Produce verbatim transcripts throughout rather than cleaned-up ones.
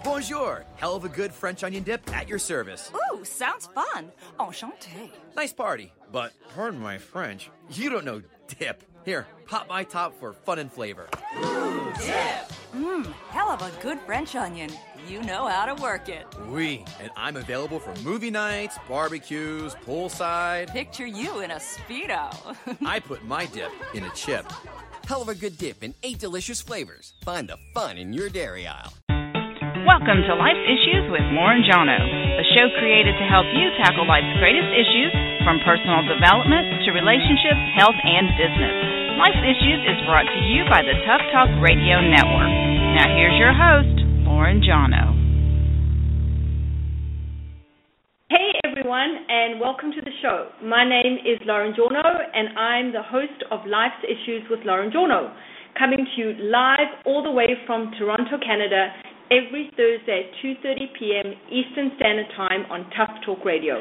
Bonjour. Hell of a good French onion dip at your service. Ooh, sounds fun. Enchanté. Nice party, but pardon my French, you don't know dip. Here, pop my top for fun and flavor. Ooh, dip. Mmm, hell of a good French onion. You know how to work it. Oui, and I'm available for movie nights, barbecues, poolside. Picture you in a Speedo. I put my dip in a chip. Hell of a good dip in eight delicious flavors. Find the fun in your dairy aisle. Welcome to Life's Issues with Lauren Jono, a show created to help you tackle life's greatest issues, from personal development to relationships, health, and business. Life's Issues is brought to you by the Tough Talk Radio Network. Now here's your host, Lauren Jono. Hey everyone, and welcome to the show. My name is Lauren Jono, and I'm the host of Life's Issues with Lauren Jono, coming to you live all the way from Toronto, Canada, every Thursday at two thirty p.m. Eastern Standard Time on Tough Talk Radio.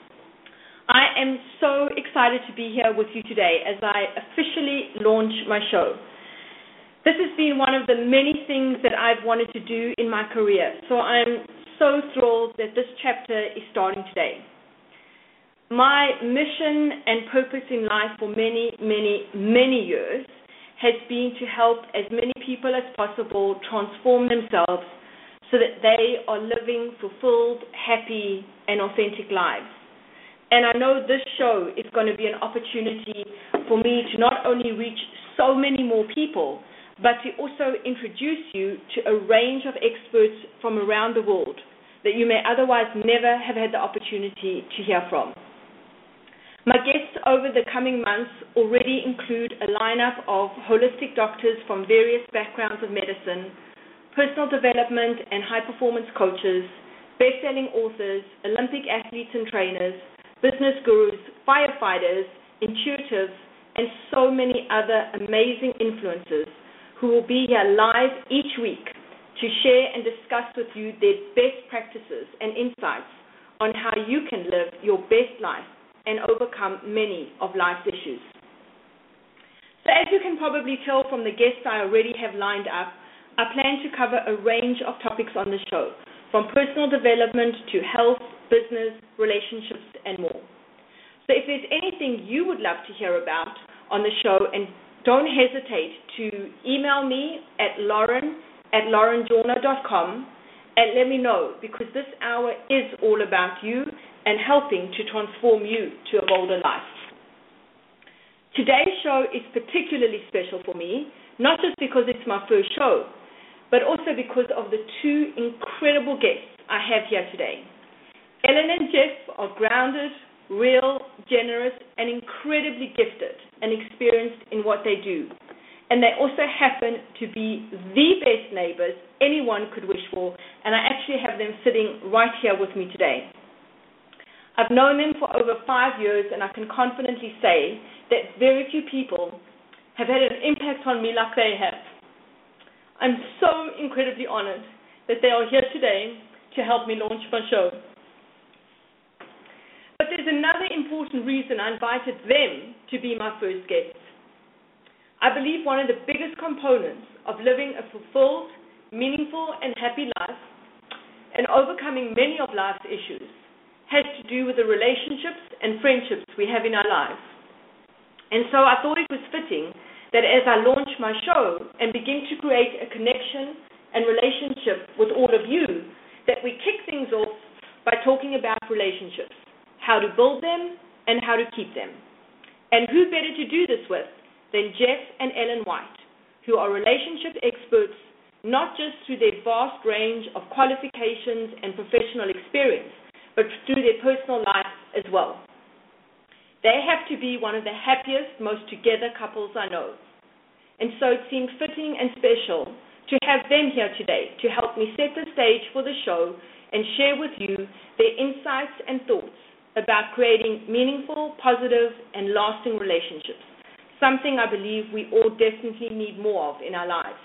I am so excited to be here with you today as I officially launch my show. This has been one of the many things that I've wanted to do in my career, so I'm so thrilled that this chapter is starting today. My mission and purpose in life for many, many, many years has been to help as many people as possible transform themselves so that they are living fulfilled, happy, and authentic lives. And I know this show is going to be an opportunity for me to not only reach so many more people, but to also introduce you to a range of experts from around the world that you may otherwise never have had the opportunity to hear from. My guests over the coming months already include a lineup of holistic doctors from various backgrounds of medicine, personal development and high-performance coaches, best-selling authors, Olympic athletes and trainers, business gurus, firefighters, intuitives, and so many other amazing influencers who will be here live each week to share and discuss with you their best practices and insights on how you can live your best life and overcome many of life's issues. So as you can probably tell from the guests I already have lined up, I plan to cover a range of topics on the show, from personal development to health, business, relationships, and more. So if there's anything you would love to hear about on the show, and don't hesitate to email me at lauren at lauren jono dot com and let me know, because this hour is all about you and helping to transform you to a bolder life. Today's show is particularly special for me, not just because it's my first show, but also because of the two incredible guests I have here today. Ellen and Jeff are grounded, real, generous, and incredibly gifted and experienced in what they do. And they also happen to be the best neighbors anyone could wish for, and I actually have them sitting right here with me today. I've known them for over five years, and I can confidently say that very few people have had an impact on me like they have. I'm so incredibly honored that they are here today to help me launch my show. But there's another important reason I invited them to be my first guests. I believe one of the biggest components of living a fulfilled, meaningful, and happy life, and overcoming many of life's issues, has to do with the relationships and friendships we have in our lives. And so I thought it was fitting that as I launch my show and begin to create a connection and relationship with all of you, that we kick things off by talking about relationships, how to build them and how to keep them. And who better to do this with than Jeff and Ellen White, who are relationship experts, not just through their vast range of qualifications and professional experience, but through their personal life as well. They have to be one of the happiest, most together couples I know. And so it seemed fitting and special to have them here today to help me set the stage for the show and share with you their insights and thoughts about creating meaningful, positive, and lasting relationships, something I believe we all definitely need more of in our lives.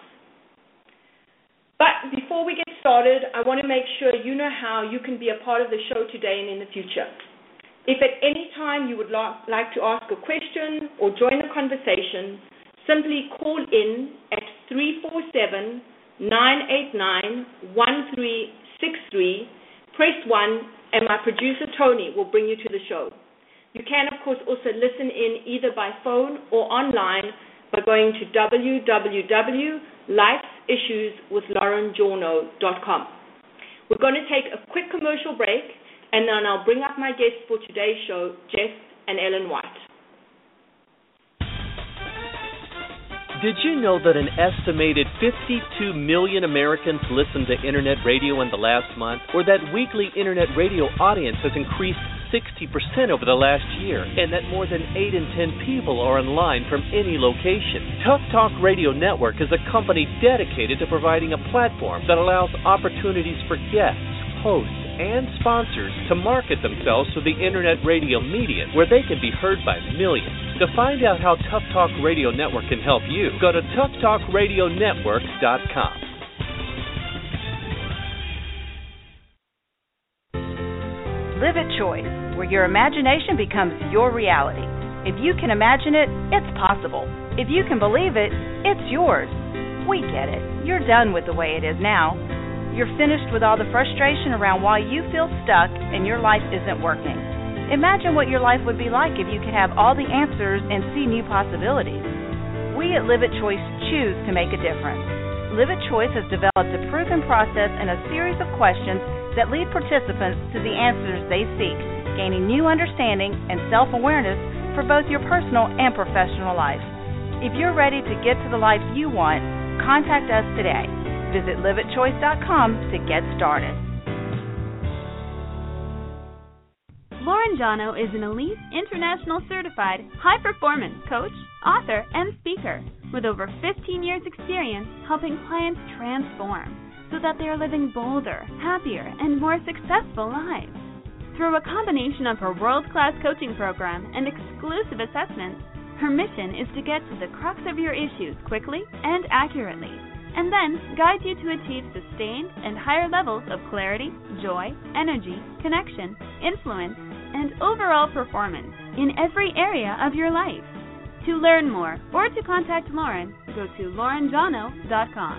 But before we get started, I want to make sure you know how you can be a part of the show today and in the future. If at any time you would like to ask a question or join the conversation, simply call in at three four seven, nine eight nine, one three six three. Press one, and my producer, Tony, will bring you to the show. You can, of course, also listen in either by phone or online by going to w w w dot life's issues with lauren jorno dot com. We're going to take a quick commercial break, and then I'll bring up my guests for today's show, Jeff and Ellen White. Did you know that an estimated fifty-two million Americans listened to Internet radio in the last month, or that weekly Internet radio audience has increased sixty percent over the last year, and that more than eight in ten people are online from any location? Tough Talk Radio Network is a company dedicated to providing a platform that allows opportunities for guests, hosts, and sponsors to market themselves through the Internet radio medium, where they can be heard by millions. To find out how Tough Talk Radio Network can help you, go to tough talk radio network dot com. Live at Choice, where your imagination becomes your reality. If you can imagine it, it's possible. If you can believe it, it's yours. We get it. You're done with the way it is now. You're finished with all the frustration around why you feel stuck and your life isn't working. Imagine what your life would be like if you could have all the answers and see new possibilities. We at Live at Choice choose to make a difference. Live at Choice has developed a proven process and a series of questions that lead participants to the answers they seek, gaining new understanding and self-awareness for both your personal and professional life. If you're ready to get to the life you want, contact us today. Visit live at choice dot com to get started. Lauren Jono is an elite, international certified, high-performance coach, author, and speaker with over fifteen years experience helping clients transform so that they are living bolder, happier, and more successful lives. Through a combination of her world-class coaching program and exclusive assessments, her mission is to get to the crux of your issues quickly and accurately, and then guide you to achieve sustained and higher levels of clarity, joy, energy, connection, influence, and overall performance in every area of your life. To learn more or to contact Lauren, go to lauren jono dot com.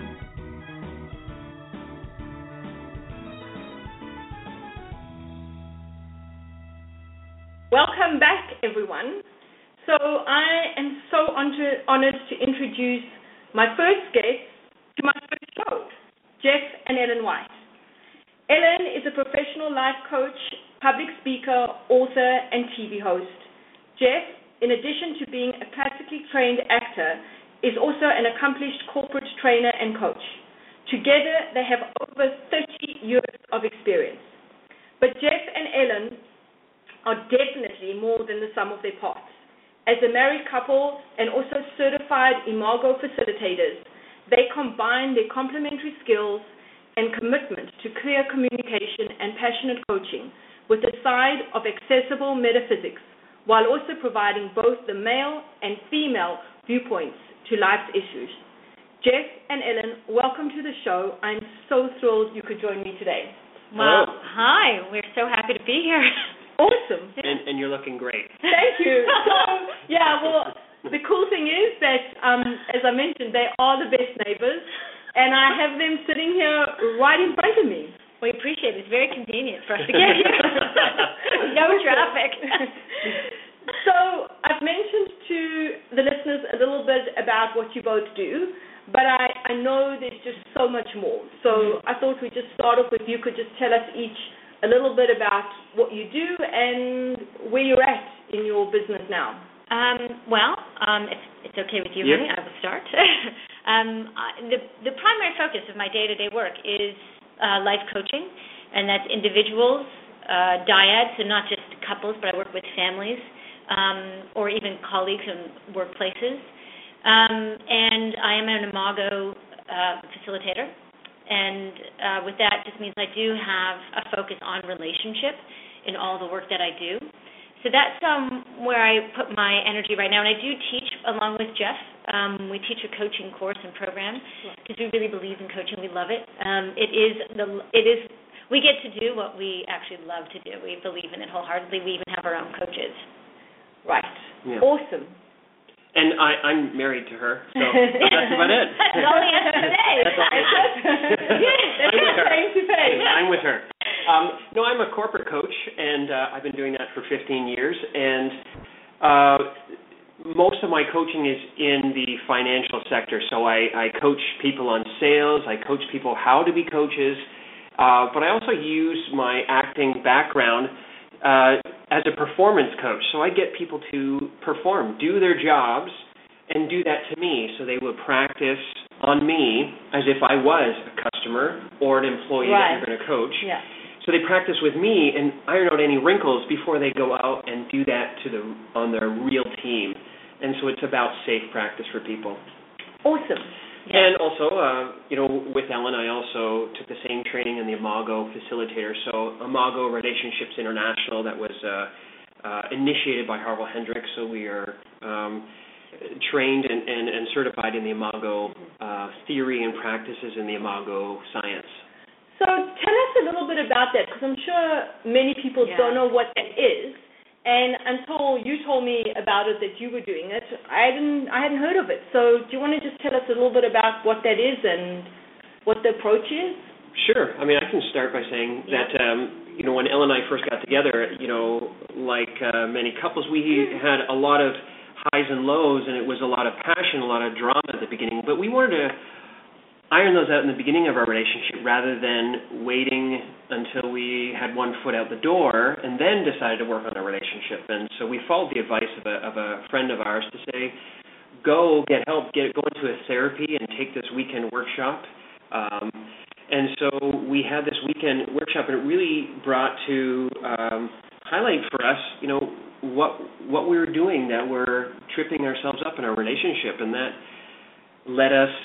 Welcome back, everyone. So I am so honored to introduce my first guest to my first show, Jeff and Ellen White. Ellen is a professional life coach, public speaker, author, and T V host. Jeff, in addition to being a classically trained actor, is also an accomplished corporate trainer and coach. Together, they have over thirty years of experience. But Jeff and Ellen are definitely more than the sum of their parts. As a married couple and also certified Imago facilitators, they combine their complementary skills and commitment to clear communication and passionate coaching with a side of accessible metaphysics, while also providing both the male and female viewpoints to life's issues. Jeff and Ellen, welcome to the show. I'm so thrilled you could join me today. Well, hi. We're so happy to be here. Awesome. And, and you're looking great. Thank you. So, yeah, well, the cool thing is that, um, as I mentioned, they are the best neighbors, and I have them sitting here right in front of me. We appreciate it. It's very convenient for us to get here. No traffic. So I've mentioned to the listeners a little bit about what you both do, but I, I know there's just so much more. So I thought we'd just start off with you could just tell us each a little bit about what you do and where you're at in your business now. Um, well, um, if it's okay with you, yeah. honey, I will start. um, the, the primary focus of my day-to-day work is uh, life coaching, and that's individuals, uh, dyads, so not just couples, but I work with families um, or even colleagues in workplaces. Um, and I am an Imago uh, facilitator, and uh, with that just means I do have a focus on relationship in all the work that I do. So that's um, where I put my energy right now, and I do teach along with Jeff. Um, we teach a coaching course and program because we really believe in coaching. We love it. Um, it is the it is we get to do what we actually love to do. We believe in it wholeheartedly. We even have our own coaches. Right. Yeah. Awesome. And I, I'm married to her, so that's about it. That's all the answer today. That's all the I'm with her. I'm with her. Um, no, I'm a corporate coach, and uh, I've been doing that for fifteen years. And uh, most of my coaching is in the financial sector. So I, I coach people on sales. I coach people how to be coaches. Uh, but I also use my acting background uh, as a performance coach. So I get people to perform, do their jobs, and do that to me. So they would practice on me as if I was a customer or an employee right. that you're going to coach. Yeah. So they practice with me and iron out any wrinkles before they go out and do that to the on their real team. And so it's about safe practice for people. Awesome. Yeah. And also, uh, you know, with Ellen, I also took the same training in the Imago Facilitator. So Imago Relationships International, that was uh, uh, initiated by Harville Hendrix. So we are um, trained and, and, and certified in the Imago uh, theory and practices in the Imago science. So tell us a little bit about that, because I'm sure many people yeah. don't know what that is. And until you told me about it, that you were doing it, I didn't, I hadn't heard of it. So do you want to just tell us a little bit about what that is and what the approach is? Sure. I mean, I can start by saying yeah. that, um, you know, when Ellen and I first got together, you know, like uh, many couples, we had a lot of highs and lows, and it was a lot of passion, a lot of drama at the beginning. But we wanted to iron those out in the beginning of our relationship rather than waiting until we had one foot out the door and then decided to work on our relationship. And so we followed the advice of a, of a friend of ours to say, go get help, get go into a therapy and take this weekend workshop. Um, and so we had this weekend workshop, and it really brought to um, highlight for us, you know, what what we were doing that were tripping ourselves up in our relationship, and that led us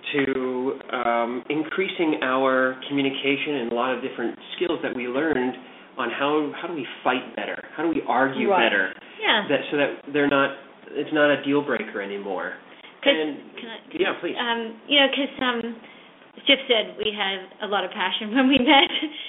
to um, increasing our communication and a lot of different skills that we learned on how how do we fight better, how do we argue right. better, yeah, that so that they're not it's not a deal breaker anymore. And, can I, can yeah, please. Um, you know, because um, as Chip said, we had a lot of passion when we met,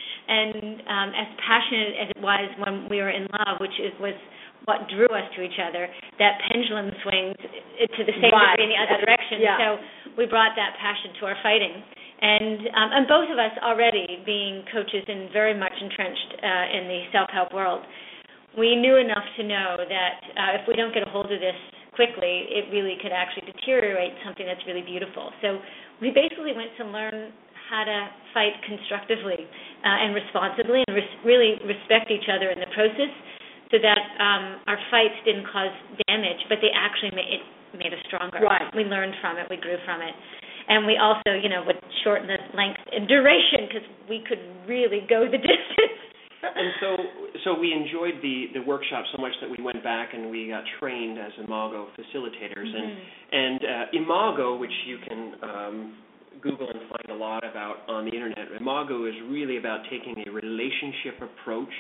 and um, as passionate as it was when we were in love, which is was what drew us to each other, that pendulum swings to the same right. degree in the other direction. Yeah. So we brought that passion to our fighting. And um, and both of us already being coaches and very much entrenched uh, in the self-help world, we knew enough to know that uh, if we don't get a hold of this quickly, it really could actually deteriorate something that's really beautiful. So we basically went to learn how to fight constructively uh, and responsibly and res- really respect each other in the process, so that um, our fights didn't cause damage, but they actually made it made us stronger. Right. We learned from it. We grew from it. And we also, you know, would shorten the length and duration because we could really go the distance. And so so we enjoyed the, the workshop so much that we went back and we got trained as Imago facilitators. Mm-hmm. And, and uh, Imago, which you can um, Google and find a lot about on the Internet, Imago is really about taking a relationship approach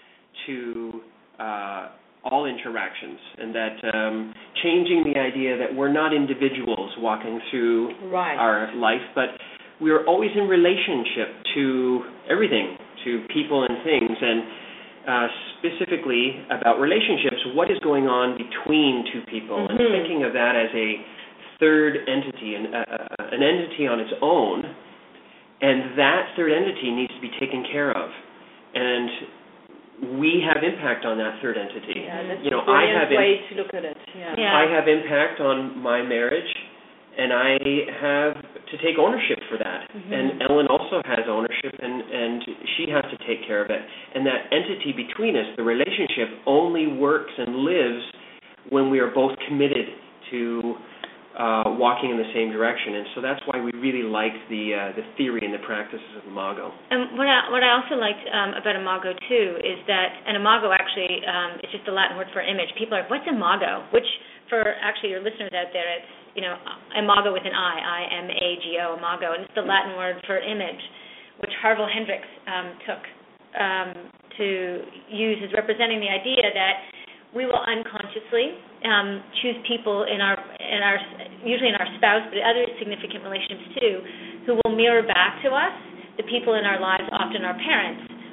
to Uh, all interactions, and that um, changing the idea that we're not individuals walking through right. our life, but we're always in relationship to everything, to people and things, and uh, specifically about relationships, what is going on between two people, mm-hmm. and thinking of that as a third entity, an, uh, an entity on its own, and that third entity needs to be taken care of. And we have impact on that third entity. Yeah, that's you know, a I have way in, to look at it. Yeah. Yeah. I have impact on my marriage, and I have to take ownership for that. Mm-hmm. And Ellen also has ownership, and, and she has to take care of it. And that entity between us, the relationship, only works and lives when we are both committed to uh, walking in the same direction. And so that's why we really liked the uh, the theory and the practices of Imago. And what I, what I also liked um, about Imago, too, is that, and Imago actually um, is just a Latin word for image. People are, what's Imago? Which, for actually your listeners out there, it's, you know, Imago with an I, I M A G O, Imago, and it's the Latin word for image, which Harville Hendrix um, took um, to use as representing the idea that we will unconsciously um, choose people in our, in our, usually in our spouse, but other significant relationships too, who will mirror back to us the people in our lives, often our parents,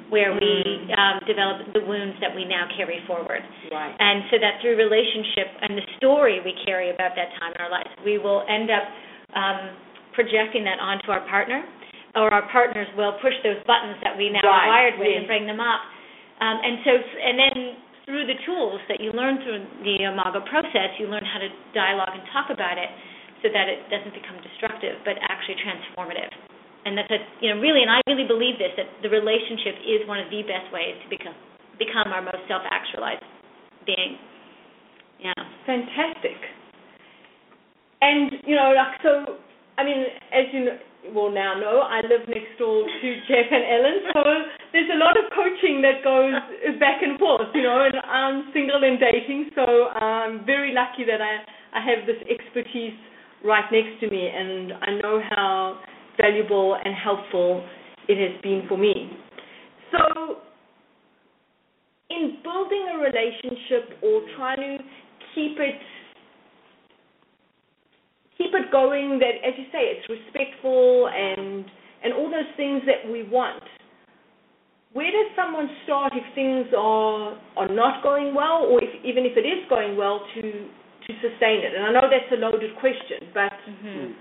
where we um, develop the wounds that we now carry forward. Right. And so that through relationship and the story we carry about that time in our lives, we will end up um, projecting that onto our partner, or our partners will push those buttons that we now right. are wired with yes. and bring them up. Um, and so, and then through the tools that you learn through the Imago process, you learn how to dialogue and talk about it so that it doesn't become destructive, but actually transformative. And that's a, you know, really, and I really believe this, that the relationship is one of the best ways to become become our most self-actualized being. Yeah. Fantastic. And, you know, like, so, I mean, as you will now know, I live next door to Jeff and Ellen, so there's a lot of coaching that goes back and forth, you know, and I'm single and dating, so I'm very lucky that I, I have this expertise right next to me, and I know how valuable and helpful it has been for me. So in building a relationship or trying to keep it keep it going, that, as you say, it's respectful and and all those things that we want, where does someone start if things are are not going well, or if, even if it is going well, to to sustain it? And I know that's a loaded question, but Mm-hmm.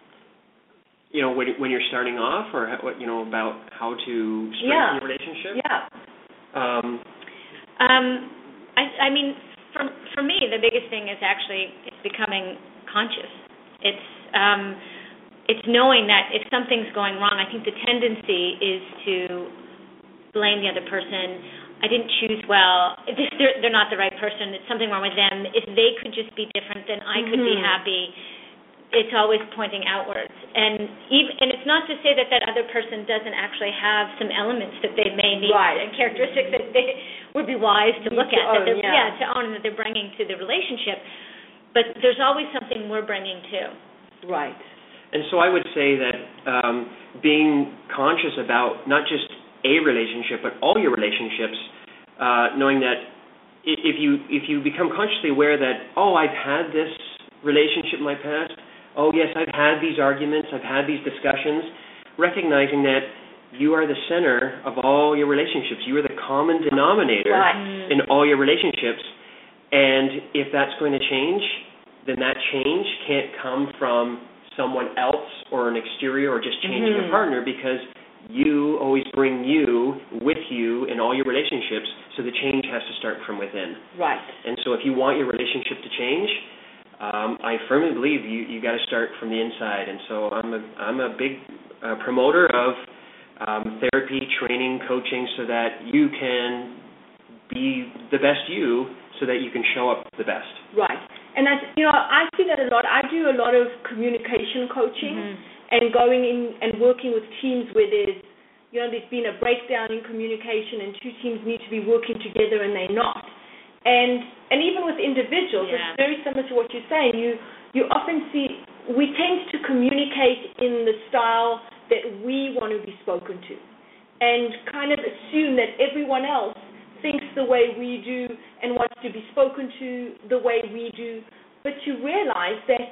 you know, when, when you're starting off, or what, you know, about how to strengthen yeah. your relationship? Yeah. Um, um, I, I mean, for for me, the biggest thing is actually it's becoming conscious. It's um, it's knowing that if something's going wrong, I think the tendency is to blame the other person. I didn't choose well. This, they're, they're not the right person. It's something wrong with them. If they could just be different, then I could mm-hmm. be happy. It's always pointing outwards, and even, and it's not to say that that other person doesn't actually have some elements that they may need right. and characteristics that they would be wise to need look to at, own, that yeah. yeah, to own, that they're bringing to the relationship. But there's always something we're bringing too. Right. And so I would say that um, being conscious about not just a relationship, but all your relationships, uh, knowing that if you if you become consciously aware that, oh, I've had this relationship in my past. Oh, yes, I've had these arguments, I've had these discussions, recognizing that you are the center of all your relationships. You are the common denominator right. in all your relationships. And if that's going to change, then that change can't come from someone else or an exterior or just changing mm-hmm. your partner, because you always bring you with you in all your relationships, so the change has to start from within. Right. And so if you want your relationship to change, Um, I firmly believe you you got to start from the inside, and so I'm a I'm a big uh, promoter of um, therapy, training, coaching, so that you can be the best you, so that you can show up the best. Right, and I you know I see that a lot. I do a lot of communication coaching Mm-hmm. and going in and working with teams where there's you know there's been a breakdown in communication and two teams need to be working together and they're not. And and even with individuals, yeah. it's very similar to what you're saying. You you often see we tend to communicate in the style that we want to be spoken to, and kind of assume that everyone else thinks the way we do and wants to be spoken to the way we do. But you realize that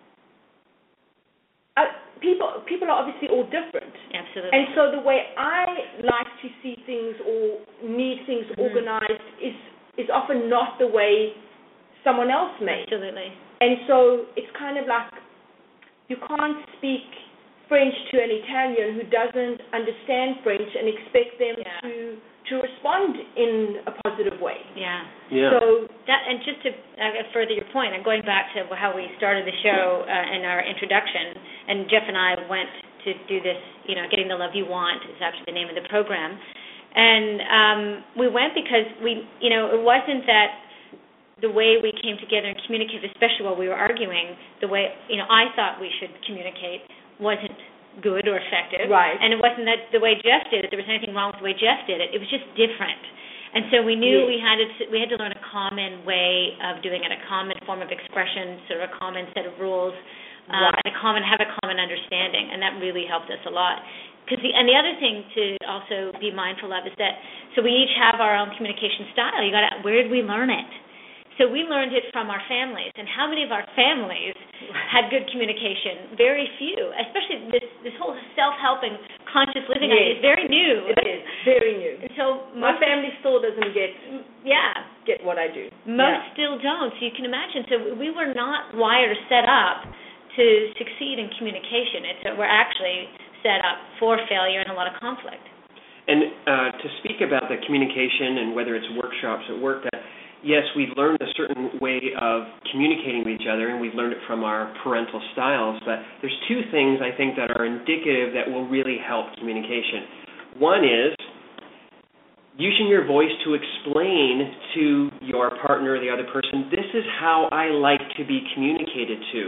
uh, people people are obviously all different. Absolutely. And so the way I like to see things or need things mm-hmm. organized is. is often not the way someone else may. Absolutely. And so it's kind of like you can't speak French to an Italian who doesn't understand French and expect them yeah. to to respond in a positive way. Yeah. Yeah. So that, and just to uh, further your point, and going back to how we started the show uh, in our introduction, and Jeff and I went to do this, you know, Getting the Love You Want is actually the name of the program. And um, we went because we, you know, it wasn't that the way we came together and communicated, especially while we were arguing, the way, you know, I thought we should communicate wasn't good or effective. Right. And it wasn't that the way Jeff did it, there was anything wrong with the way Jeff did it. It was just different. And so we knew yes. we had to we had to learn a common way of doing it, a common form of expression, sort of a common set of rules, um, right. and a common have a common understanding, and that really helped us a lot. Because the, and the other thing to also be mindful of is that, so we each have our own communication style. You got to, where did we learn it? So we learned it from our families. And how many of our families had good communication? Very few, especially this, this whole self-helping conscious living yes. idea is very new. It is very new. And so my family still doesn't get yeah get what I do. Most yeah. still don't. So you can imagine. So we were not wired or set up to succeed in communication. It's we're actually set up for failure and a lot of conflict. And uh, to speak about the communication and whether it's workshops at work, that yes, we've learned a certain way of communicating with each other, and we've learned it from our parental styles, but there's two things I think that are indicative that will really help communication. One is using your voice to explain to your partner or the other person, this is how I like to be communicated to.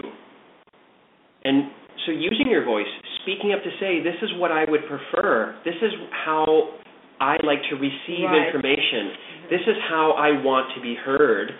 And so using your voice, speaking up to say, this is what I would prefer, this is how I like to receive right. information, this is how I want to be heard,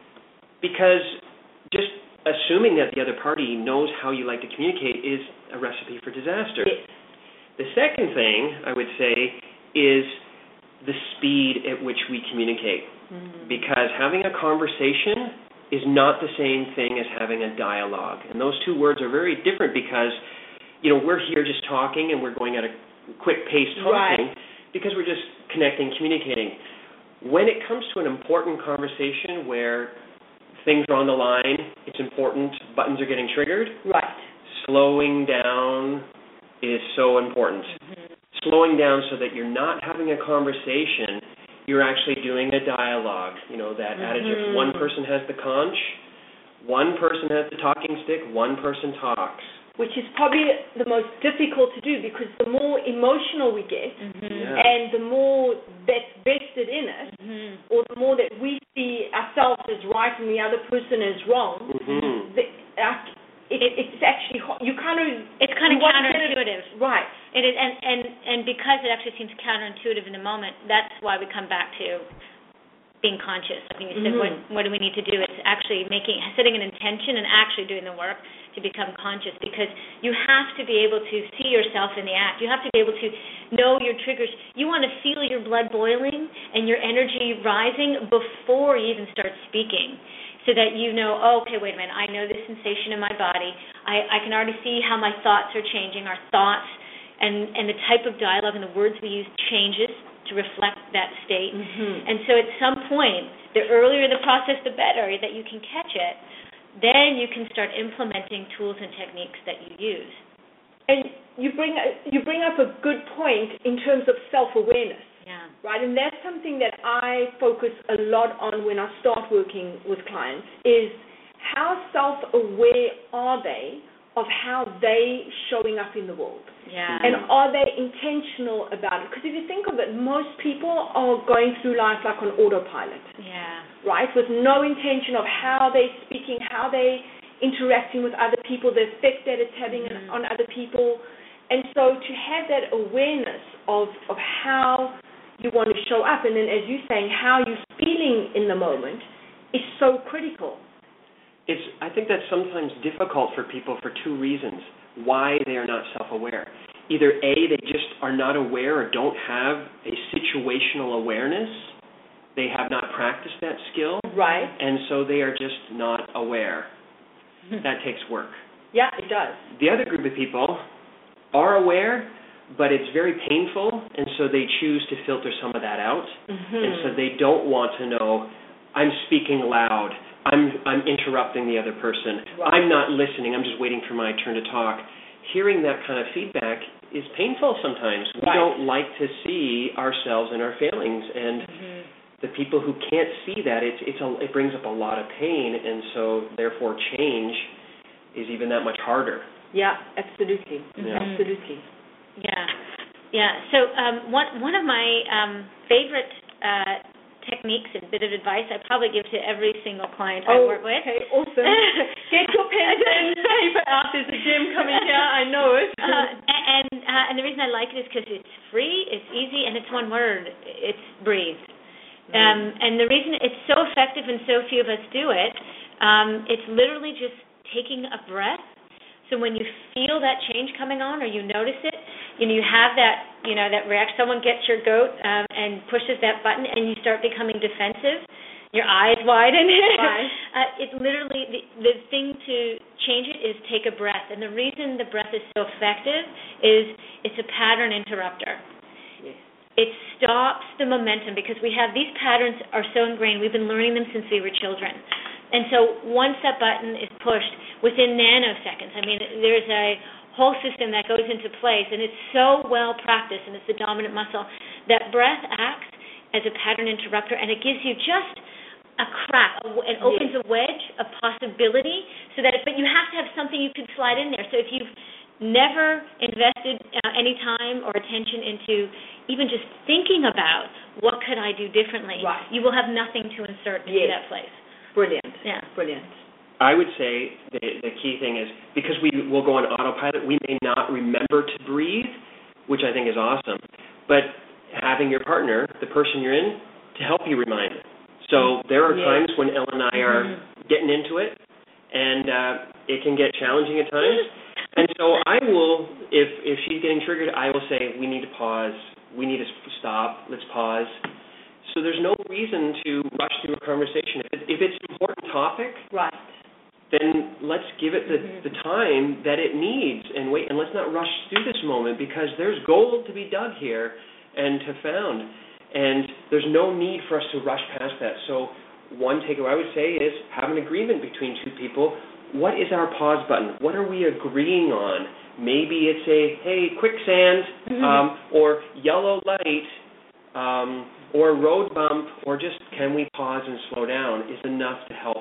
because just assuming that the other party knows how you like to communicate is a recipe for disaster. Yes. The second thing I would say is the speed at which we communicate, mm-hmm. because having a conversation is not the same thing as having a dialogue. And those two words are very different because, you know, we're here just talking and we're going at a quick pace talking right. because we're just connecting, communicating. When it comes to an important conversation where things are on the line, it's important, buttons are getting triggered, right. slowing down is so important. Mm-hmm. Slowing down so that you're not having a conversation, you're actually doing a dialogue. You know, that mm-hmm. adage, if one person has the conch, one person has the talking stick, one person talks. Which is probably the most difficult to do because the more emotional we get mm-hmm. yeah. and the more that's vested in it, mm-hmm. or the more that we see ourselves as right and the other person as wrong, mm-hmm. the, uh, it, it's actually, you kind of... It's kind of counterintuitive. It, right. It is, and, and, and because it actually seems counterintuitive in the moment, that's why we come back to being conscious. I think you said, mm-hmm. what, what do we need to do? It's actually making, setting an intention and actually doing the work to become conscious, because you have to be able to see yourself in the act. You have to be able to know your triggers. You want to feel your blood boiling and your energy rising before you even start speaking, so that you know, oh, okay, wait a minute, I know this sensation in my body. I, I can already see how my thoughts are changing. Our thoughts and, and the type of dialogue and the words we use changes to reflect that state. Mm-hmm. And so at some point, the earlier the process, the better that you can catch it. Then you can start implementing tools and techniques that you use. And you bring you bring up a good point in terms of self-awareness. Yeah. Right, and that's something that I focus a lot on when I start working with clients, is how self-aware are they of how they showing up in the world? Yeah. And are they intentional about it? Because if you think of it, most people are going through life like on autopilot. Yeah. Right, with no intention of how they're speaking, how they're interacting with other people, the effect that it's having mm-hmm. on other people. And so to have that awareness of, of how you want to show up, and then as you're saying, how you're feeling in the moment is so critical. It's, I think that's sometimes difficult for people for two reasons why they are not self-aware. Either A, they just are not aware or don't have a situational awareness. They have not practiced that skill. Right. And so they are just not aware. That takes work. Yeah, it does. The other group of people are aware, but it's very painful, and so they choose to filter some of that out. Mm-hmm. And so they don't want to know, I'm speaking loud, I'm I'm interrupting the other person, right. I'm not listening, I'm just waiting for my turn to talk. Hearing that kind of feedback is painful sometimes. We right. don't like to see ourselves and our failings, and mm-hmm. the people who can't see that, it's it's a, it brings up a lot of pain, and so therefore change is even that much harder. Yeah, absolutely. Yeah. Absolutely. Yeah, yeah. So um, one one of my um, favorite uh, techniques and bit of advice I probably give to every single client oh, I work with. Okay, awesome. Get your pen and paper out. There's a gem coming here. I know it. Uh, and uh, and the reason I like it is because it's free, it's easy, and it's one word. It's breathe. Mm. Um, and the reason it's so effective and so few of us do it, um, it's literally just taking a breath. So when you feel that change coming on, or you notice it, you know, you have that, you know, that reaction. Someone gets your goat um, and pushes that button, and you start becoming defensive. your eyes widen. Right. uh, it literally, the, the thing to change it is take a breath. And the reason the breath is so effective is it's a pattern interrupter. Yes. It stops the momentum because we have these patterns are so ingrained. We've been learning them since we were children. And so once that button is pushed within nanoseconds, I mean, there's a whole system that goes into place, and it's so well practiced, and it's the dominant muscle, that breath acts as a pattern interrupter, and it gives you just a crack. It opens a wedge of possibility, so that. It, but you have to have something you can slide in there. So if you've never invested uh, any time or attention into even just thinking about what could I do differently, right. you will have nothing to insert into yes. that place. Brilliant. Yeah. Brilliant. I would say the, the key thing is because we will go on autopilot, we may not remember to breathe, which I think is awesome. But having your partner, the person you're in, to help you remind. So there are yes. times when Ellen and I are mm-hmm. getting into it, and uh, it can get challenging at times. And so I will, if if she's getting triggered, I will say, we need to pause. We need to stop. Let's pause. So there's no reason to rush through a conversation. If, it, if it's an important topic, right. then let's give it the, mm-hmm. the time that it needs and wait, and let's not rush through this moment because there's gold to be dug here and to found, and there's no need for us to rush past that. So one takeaway I would say is have an agreement between two people. What is our pause button? What are we agreeing on? Maybe it's a, hey, quicksand, mm-hmm. um, or yellow light, um, or road bump, or just can we pause and slow down is enough to help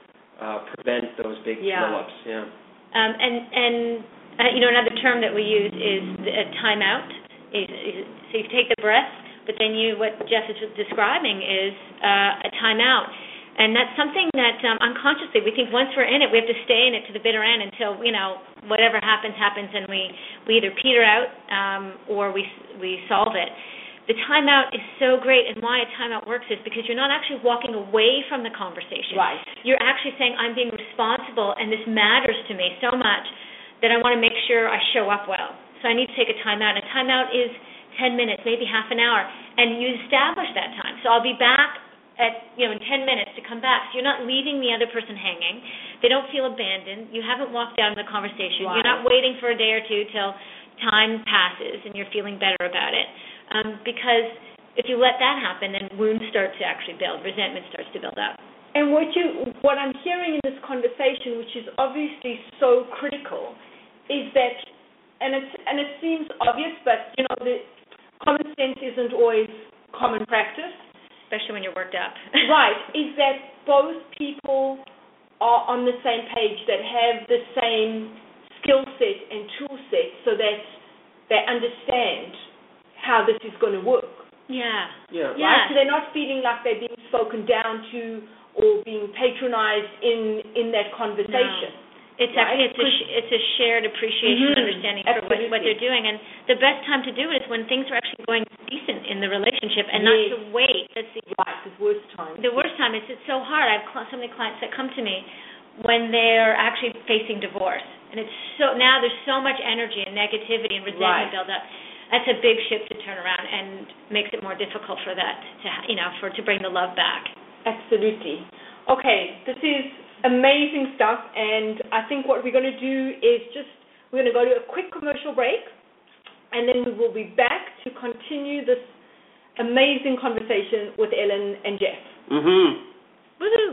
uh, prevent those big yeah. blow-ups. Yeah. Um, and, and uh, you know, another term that we use is a timeout. Is, is, so you take the breath, but then you, what Jeff is describing is uh, a timeout. And that's something that um, unconsciously we think once we're in it, we have to stay in it to the bitter end until, you know, whatever happens, happens, and we, we either peter out um, or we we solve it. The timeout is so great, and why a timeout works is because you're not actually walking away from the conversation. Right. You're actually saying, I'm being responsible, and this matters to me so much that I want to make sure I show up well. So I need to take a timeout. And a timeout is ten minutes, maybe half an hour, and you establish that time. So I'll be back at, you know, in ten minutes to come back. So you're not leaving the other person hanging. They don't feel abandoned. You haven't walked out of the conversation. Right. You're not waiting for a day or two till time passes and you're feeling better about it. Um, because if you let that happen, then wounds start to actually build. Resentment starts to build up. And what you, what I'm hearing in this conversation, which is obviously so critical, is that, and it's and it seems obvious, but you know, the common sense isn't always common practice. Especially when you're worked up. Right, is that both people are on the same page, that have the same skill set and tool set so that they understand how this is going to work. Yeah. Yeah. Right? Yeah. So they're not feeling like they're being spoken down to or being patronized in, in that conversation. No. It's right? actually it's a sh- it's a shared appreciation mm-hmm. and understanding for what, what they're doing, and the best time to do it is when things are actually going decent in the relationship, and yes. not to wait. That's the right. The worst time. The worst time is it's so hard. I have cl- so many clients that come to me when they're actually facing divorce, and it's so now there's so much energy and negativity and resentment right. build up. That's a big ship to turn around and makes it more difficult for that to you know for to bring the love back. Absolutely. Okay, this is amazing stuff, and I think what we're going to do is just, we're going to go to a quick commercial break, and then we will be back to continue this amazing conversation with Ellen and Jeff. Mm-hmm. Woohoo!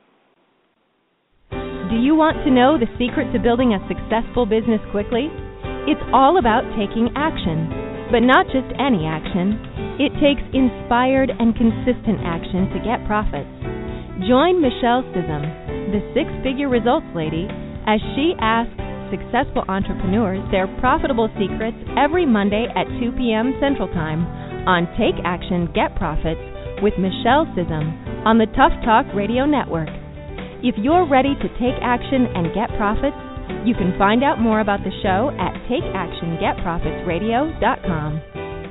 Do you want to know the secret to building a successful business quickly? It's all about taking action, but not just any action. It takes inspired and consistent action to get profits. Join Michelle Sissom, the six-figure results lady, as she asks successful entrepreneurs their profitable secrets every Monday at two p.m. Central Time on Take Action, Get Profits with Michelle Sissom on the Tough Talk Radio Network. If you're ready to take action and get profits, you can find out more about the show at take action get profits radio dot com.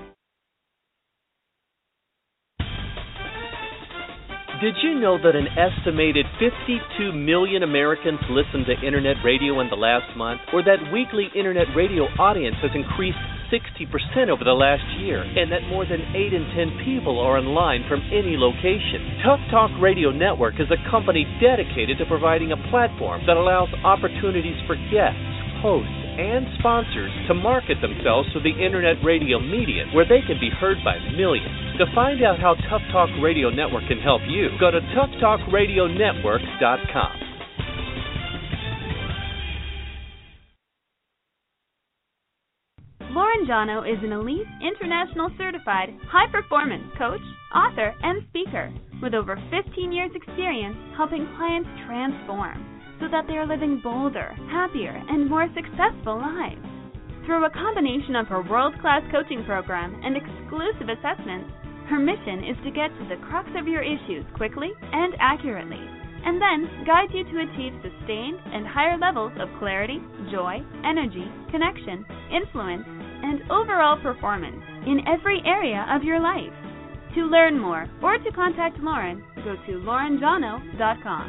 Did you know that an estimated fifty-two million Americans listened to Internet radio in the last month, or that weekly Internet radio audience has increased sixty percent over the last year, and that more than eight in ten people are online from any location. Tough Talk Radio Network is a company dedicated to providing a platform that allows opportunities for guests, hosts, and sponsors to market themselves to the internet radio medium where they can be heard by millions. To find out how Tough Talk Radio Network can help you, go to tough talk radio network dot com. Lauren Jono is an elite, international certified, high-performance coach, author, and speaker with over fifteen years experience helping clients transform so that they are living bolder, happier, and more successful lives. Through a combination of her world-class coaching program and exclusive assessments, her mission is to get to the crux of your issues quickly and accurately, and then guide you to achieve sustained and higher levels of clarity, joy, energy, connection, influence, and overall performance in every area of your life. To learn more or to contact Lauren, go to lauren jono dot com.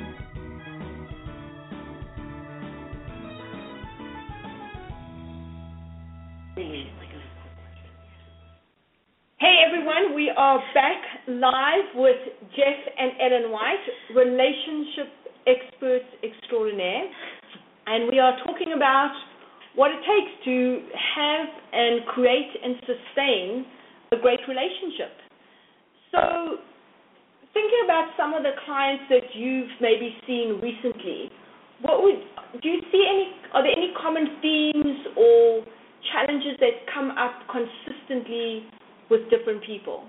Hey everyone, we are back live with Jeff and Ellen White, relationship experts extraordinaire, and we are talking about what it takes to have and create and sustain a great relationship. So, thinking about some of the clients that you've maybe seen recently, what would do you see any? Are there any common themes or challenges that come up consistently with different people?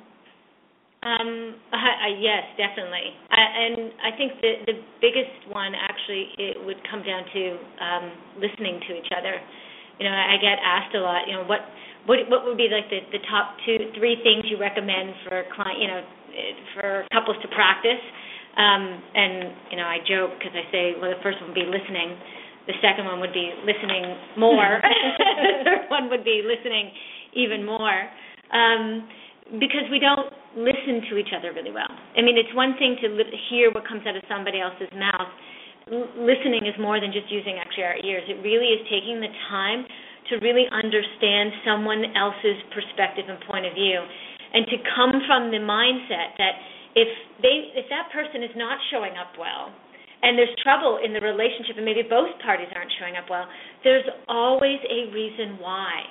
Um, I, I, yes, definitely. I, and I think the the biggest one actually it would come down to um, listening to each other. You know, I get asked a lot. You know, what what what would be like the, the top two, three things you recommend for client, you know, for couples to practice? Um, and you know, I joke because I say, well, the first one would be listening. The second one would be listening more. The third one would be listening even more. Um, because we don't listen to each other really well. I mean, it's one thing to li- hear what comes out of somebody else's mouth. L- listening is more than just using actually our ears. It really is taking the time to really understand someone else's perspective and point of view, and to come from the mindset that if they, if that person is not showing up well, and there's trouble in the relationship, and maybe both parties aren't showing up well, there's always a reason why.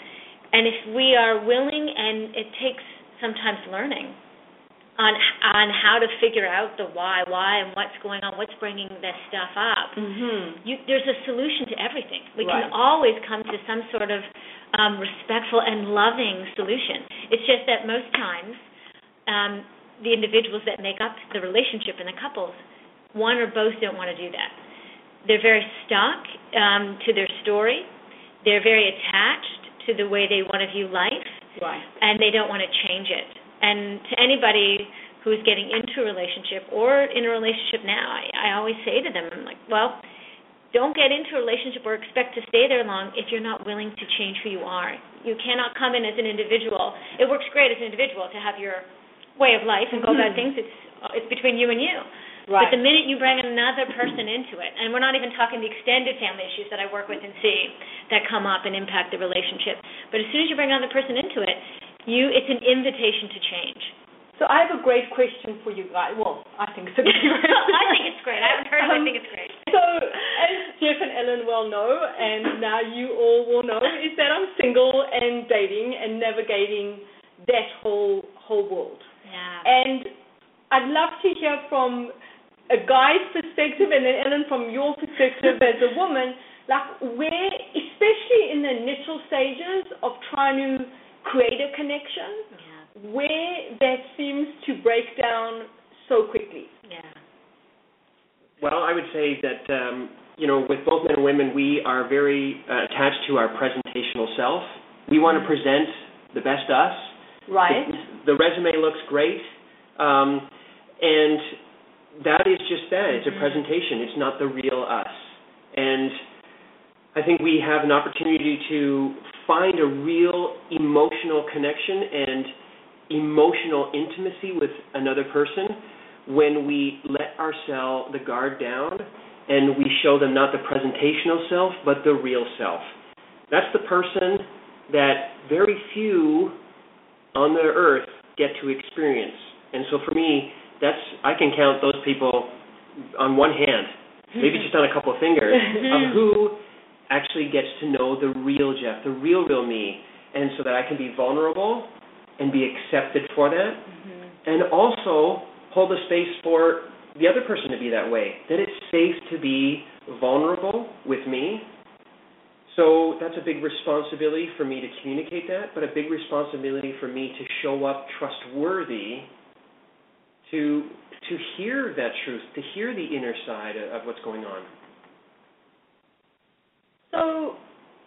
And if we are willing, and it takes sometimes learning on on how to figure out the why, why and what's going on, what's bringing this stuff up, mm-hmm. you, there's a solution to everything. We right. can always come to some sort of um, respectful and loving solution. It's just that most times um, the individuals that make up the relationship and the couples, one or both don't want to do that. They're very stuck um, to their story. They're very attached to the way they want to view life, right. and they don't want to change it. And to anybody who's getting into a relationship or in a relationship now, I, I always say to them, I'm like, well, don't get into a relationship or expect to stay there long if you're not willing to change who you are. You cannot come in as an individual. It works great as an individual to have your way of life and go about things. It's it's between you and you. Right. But the minute you bring another person into it, and we're not even talking the extended family issues that I work with and see that come up and impact the relationship, but as soon as you bring another person into it, you it's an invitation to change. So I have a great question for you guys. Well, I think it's a great question. I think it's great. I haven't heard it, um, but I think it's great. So as Jeff and Ellen well know, and now you all will know, is that I'm single and dating and navigating that whole whole world. Yeah. And I'd love to hear from a guy's perspective, and then Ellen from your perspective as a woman, like where, especially in the initial stages of trying to create a connection, yeah. where that seems to break down so quickly. Yeah. Well, I would say that, um, you know, with both men and women, we are very uh, attached to our presentational self. We want to present the best us. Right. The, the resume looks great, um, and that is just that. It's a presentation. It's not the real us. And I think we have an opportunity to find a real emotional connection and emotional intimacy with another person when we let ourselves, the guard down, and we show them not the presentational self, but the real self. That's the person that very few on the earth get to experience. And so for me, that's I can count those people on one hand, maybe just on a couple of fingers, of who actually gets to know the real Jeff, the real, real me, and so that I can be vulnerable and be accepted for that, mm-hmm. and also hold a space for the other person to be that way, that it's safe to be vulnerable with me. So that's a big responsibility for me to communicate that, but a big responsibility for me to show up trustworthy to to hear that truth, to hear the inner side of, of what's going on. So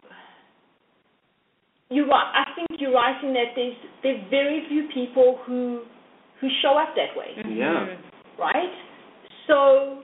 you I think you're writing that there's there's very few people who who show up that way. Yeah. Right? So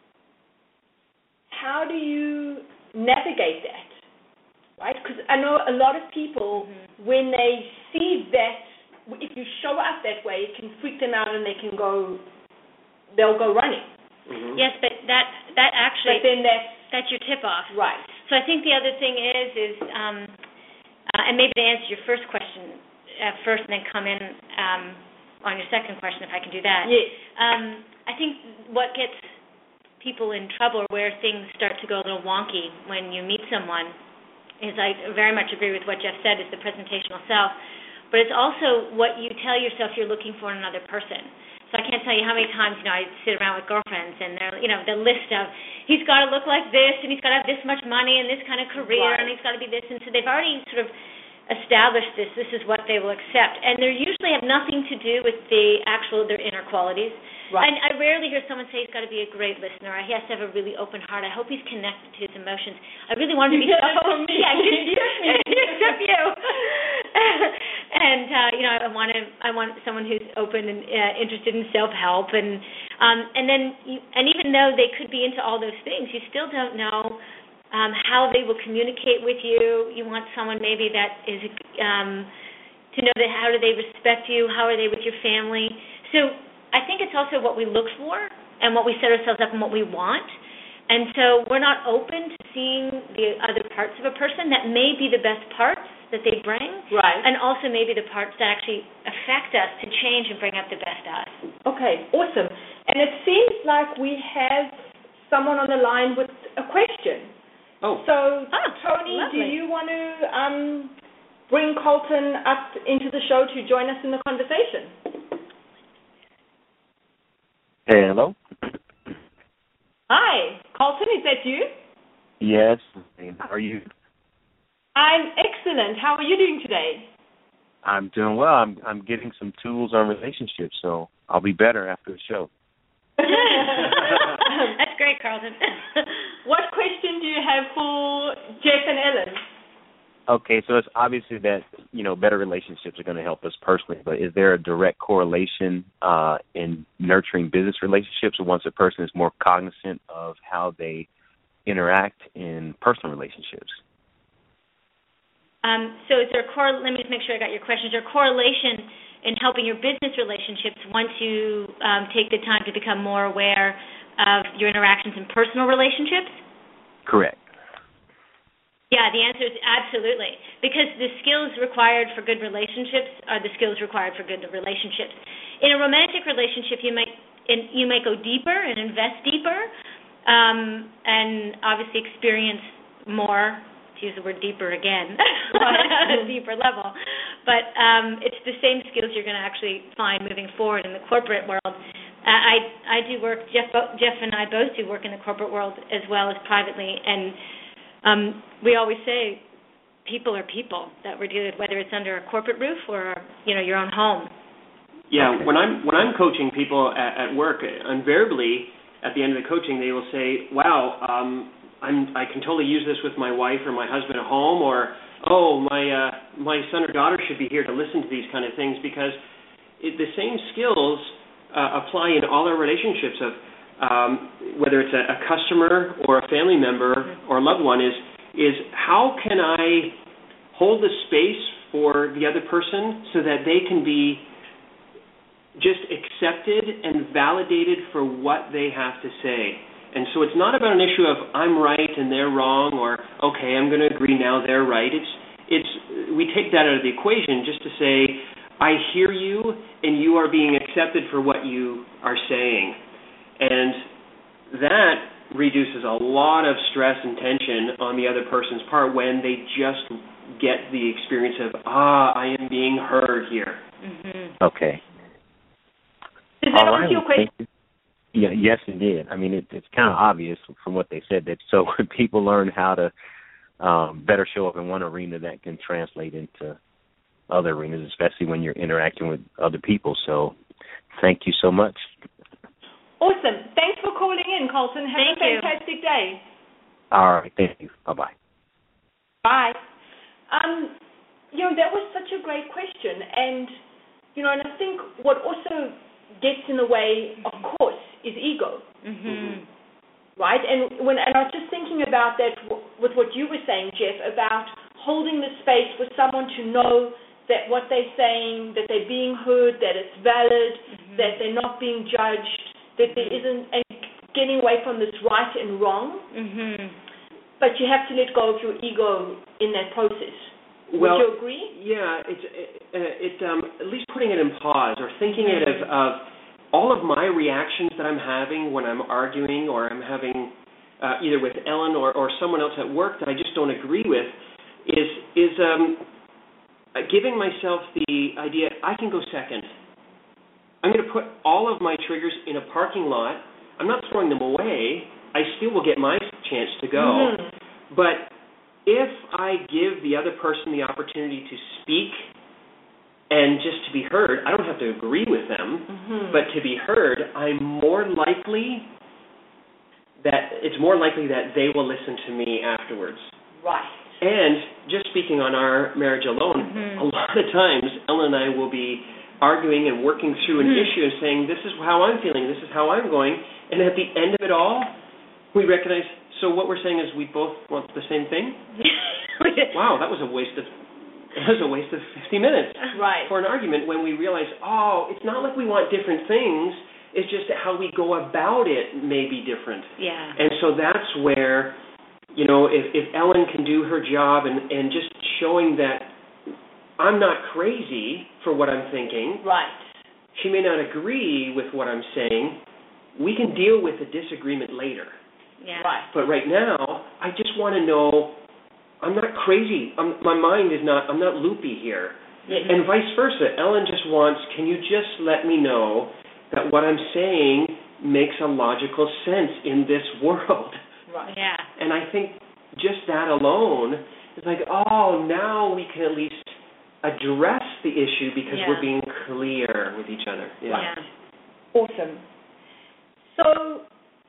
how do you navigate that? Right? Because I know a lot of people, mm-hmm. when they see that, if you show up that way, it can freak them out and they can go, they'll go running. Mm-hmm. Yes, but that that actually, but then that's, that's your tip-off. Right. So I think the other thing is, is um, uh, and maybe to answer your first question uh, first and then come in um, on your second question, if I can do that. Yes. Um, I think what gets people in trouble, or where things start to go a little wonky when you meet someone, is I very much agree with what Jeff said, is the presentational self, but it's also what you tell yourself you're looking for in another person. So I can't tell you how many times, you know, I sit around with girlfriends and they're, you know, the list of, he's got to look like this and he's got to have this much money and this kind of career, right. and he's got to be this, and so they've already sort of established this, this is what they will accept, and they usually have nothing to do with the actual, their inner qualities. Right. And I rarely hear someone say he's got to be a great listener. He has to have a really open heart. I hope he's connected to his emotions. I really want him to be so open. Yeah, except you. And uh, you know, I want him. I want someone who's open and uh, interested in self-help. And um, and then, you, and even though they could be into all those things, you still don't know um, how they will communicate with you. You want someone maybe that is um, to know that how do they respect you? How are they with your family? So I think it's also what we look for and what we set ourselves up and what we want. And so we're not open to seeing the other parts of a person that may be the best parts that they bring, right. and also maybe the parts that actually affect us to change and bring out the best us. Okay, awesome. And it seems like we have someone on the line with a question. Oh. So, oh, Tony, lovely. do you want to um, bring Colton up into the show to join us in the conversation? Hello. Hi, Colton, is that you? Yes. How are you? I'm excellent. How are you doing today? I'm doing well. I'm I'm getting some tools on relationships, so I'll be better after the show. That's great, Carlton. What question do you have for Jeff and Ellen? Okay, so it's obviously that, you know, better relationships are going to help us personally, but is there a direct correlation uh, in nurturing business relationships once a person is more cognizant of how they interact in personal relationships? Um, so is there a cor- let me just make sure I got your question. Is there a correlation in helping your business relationships once you um, take the time to become more aware of your interactions in personal relationships? Correct. Yeah, the answer is absolutely, because the skills required for good relationships are the skills required for good relationships. In a romantic relationship, you might in, you might go deeper and invest deeper, um, and obviously experience more. To use the word deeper again, at a deeper level, but um, it's the same skills you're going to actually find moving forward in the corporate world. Uh, I I do work. Jeff Jeff and I both do work in the corporate world as well as privately, and Um, we always say people are people that we're dealing with, whether it's under a corporate roof or, you know, your own home. Yeah, when I'm when I'm coaching people at, at work, invariably at the end of the coaching they will say, "Wow, um, I'm I can totally use this with my wife or my husband at home," or "Oh, my uh, my son or daughter should be here to listen to these kind of things," because it, the same skills uh, apply in all our relationships of. Um, whether it's a, a customer or a family member or a loved one, is is how can I hold the space for the other person so that they can be just accepted and validated for what they have to say. And so it's not about an issue of I'm right and they're wrong, or okay, I'm going to agree now they're right. It's it's we take that out of the equation just to say, I hear you, and you are being accepted for what you are saying. And that reduces a lot of stress and tension on the other person's part when they just get the experience of, ah, I am being heard here. Mm-hmm. Okay. Does that All answer right. your question? Yeah, yes, it did. I mean, it, it's kind of obvious from what they said that so when people learn how to um, better show up in one arena, that can translate into other arenas, especially when you're interacting with other people. So thank you so much. Awesome. Thanks for calling in, Colton. Have Thank a you. fantastic day. All right. Thank you. Bye-bye. Bye. Um, you know, that was such a great question. And, you know, and I think what also gets in the way, of course, is ego. Mm-hmm. Right? And when and I was just thinking about that w- with what you were saying, Jeff, about holding the space for someone to know that what they're saying, that they're being heard, that it's valid, Mm-hmm. that they're not being judged, that there isn't, and getting away from this right and wrong. Mm-hmm. But you have to let go of your ego in that process. Well, Would you agree? Yeah, it's it, it um, at least putting it in pause or thinking it of, of all of my reactions that I'm having when I'm arguing or I'm having uh, either with Ellen or, or someone else at work that I just don't agree with is is um, giving myself the idea I can go second. I'm going to put all of my triggers in a parking lot. I'm not throwing them away. I still will get my chance to go. Mm-hmm. But if I give the other person the opportunity to speak and just to be heard, I don't have to agree with them, Mm-hmm. but to be heard, I'm more likely that it's more likely that they will listen to me afterwards. Right. And just speaking on our marriage alone, Mm-hmm. a lot of times Ellen and I will be arguing and working through an Mm-hmm. issue and saying, this is how I'm feeling, this is how I'm going, and at the end of it all, we recognize, so what we're saying is we both want the same thing? Wow, that was a waste of that was a waste of fifty minutes Right. for an argument when we realize, oh, it's not like we want different things, it's just that how we go about it may be different. Yeah. And so that's where, you know, if, if Ellen can do her job and, and just showing that I'm not crazy for what I'm thinking. Right. She may not agree with what I'm saying. We can deal with the disagreement later. Yeah. Right. But right now, I just want to know I'm not crazy. I'm, my mind is not, I'm not loopy here. Yes. And vice versa. Ellen just wants, can you just let me know that what I'm saying makes a logical sense in this world? Right. Yeah. And I think just that alone is like, oh, now we can at least address the issue because Yeah. we're being clear with each other. Yeah. Yeah. Awesome. So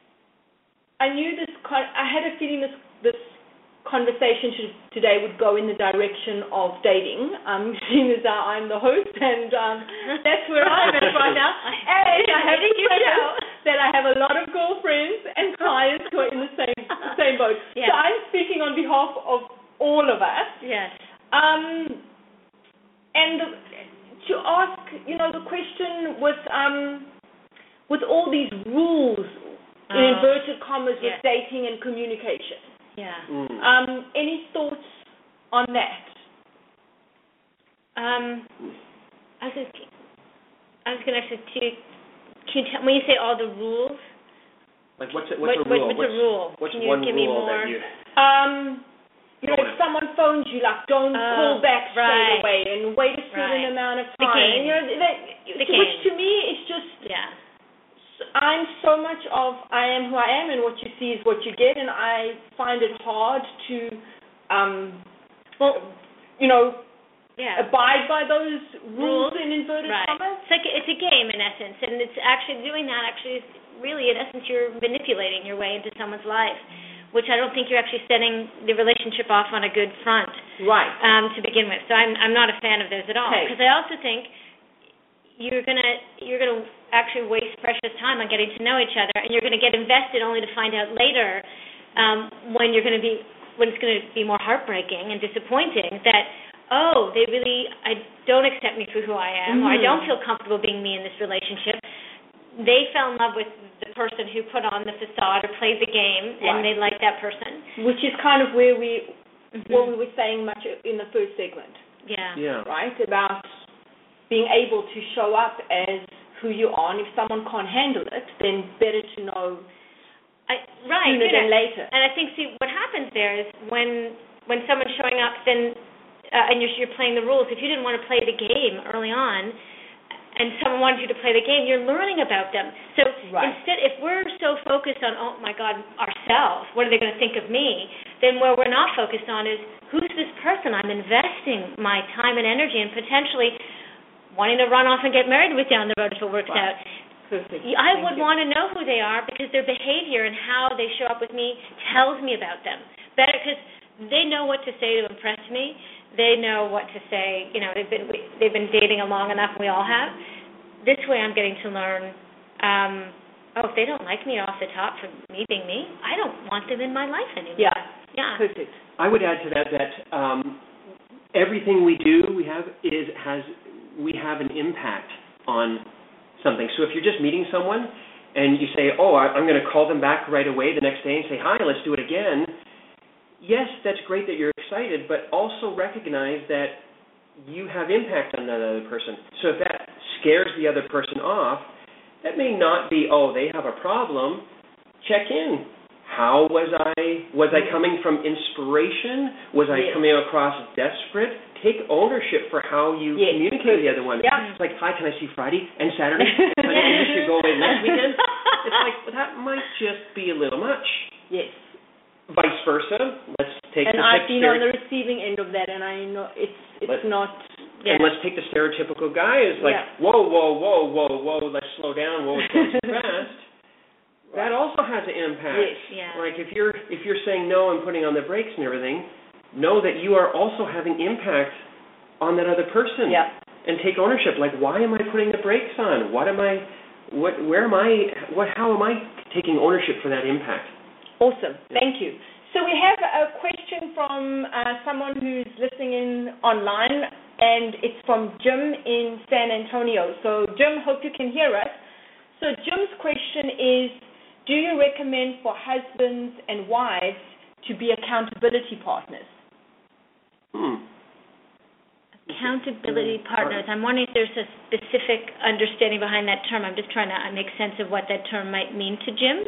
I knew this. Con- I had a feeling this this conversation should, today would go in the direction of dating. Um, seeing as uh, I'm the host, and um, that's where I'm at right now. And I have to say that I have a lot of girlfriends and clients who are in the same the same boat. Yeah. So I'm speaking on behalf of all of us. Yes. Um, and to ask, you know, the question with um, with all these rules, in Uh, inverted commas, yeah. with dating and communication. Yeah. Mm. Um, any thoughts on that? Um, I was gonna, I was going to ask you, too, can you tell, when you say all the rules, Like, what's it, what's what, a rule? what's, what's a rule? What's Can you one give me rule more? that you... Um, you know, Go if on. someone phones you, like, don't Oh, call back straight right. away and wait a certain Right. amount of The time. game. You know, that, The which game. to me is just, Yeah. I'm so much of I am who I am, and what you see is what you get, and I find it hard to, um, Well, you know, yeah. abide by those rules, Rules, in inverted Right. commas. It's like it's a game in essence, and it's actually doing that. Actually, is really in essence you're manipulating your way into someone's life, which I don't think you're actually setting the relationship off on a good front Right. um, to begin with. So I'm I'm not a fan of those at all, Okay. because I also think you're gonna you're gonna actually waste precious time on getting to know each other, and you're gonna get invested only to find out later um, when you're gonna be when it's gonna be more heartbreaking and disappointing that, oh, they really I don't accept me for who I am, or I Mhm. don't feel comfortable being me in this relationship. They fell in love with the person who put on the facade or played the game, Right. and they like that person. Which is kind of where we, Mhm. what we were saying much in the first segment. Yeah. Yeah. Right? About being able to show up as who you are, and if someone can't handle it, then better to know I, right, sooner you than know, later. And I think, see, what happens there is when when someone's showing up, then uh, and you're, you're playing the rules. If you didn't want to play the game early on, and someone wanted you to play the game, you're learning about them. So right. instead, if we're so focused on, oh my God, ourselves, what are they going to think of me? Then where we're not focused on is, who's this person I'm investing my time and energy and potentially wanting to run off and get married with down the road if it works right. out. Perfect. I Thank would you. want to know who they are because their behavior and how they show up with me tells me about them. Better because they know what to say to impress me. They know what to say. You know, they've been they've been dating long enough. We all have. This way, I'm getting to learn. Um, oh, if they don't like me off the top for me being me, I don't want them in my life anymore. Yeah. Yeah. Perfect. I would add to that that um, everything we do, we have is has we have an impact on something. So if you're just meeting someone and you say, oh, I'm going to call them back right away the next day and say, hi, let's do it again. Yes, that's great that you're excited, but also recognize that you have impact on that other person. So if that scares the other person off, that may not be, oh, they have a problem. Check in. How was I? Was I coming from inspiration? Was I yes. coming across desperate? Take ownership for how you yes. communicate with the other one. Yeah. It's like, hi, can I see Friday and Saturday? And you should go away next weekend. It's like, well, that might just be a little much. Yes. Vice versa. Let's take and the I've been stereotypical. on the receiving end of that, and I know it's it's Let, not. And Yeah. let's take the stereotypical guy is like, Yeah. whoa, whoa, whoa, whoa, whoa, let's slow down. Whoa, it's going too fast. That also has an impact. Yes. Yeah. Like if you're if you're saying no and putting on the brakes and everything, know that you are also having impact on that other person. Yeah. And take ownership. Like, why am I putting the brakes on? What am I? What? Where am I? What? How am I taking ownership for that impact? Awesome. Thank you. So we have a question from uh, someone who's listening in online, and it's from Jim in San Antonio. So Jim, hope you can hear us. So Jim's question is, do you recommend for husbands and wives to be accountability partners? Hmm. Accountability partners. I'm wondering if there's a specific understanding behind that term. I'm just trying to make sense of what that term might mean to Jim.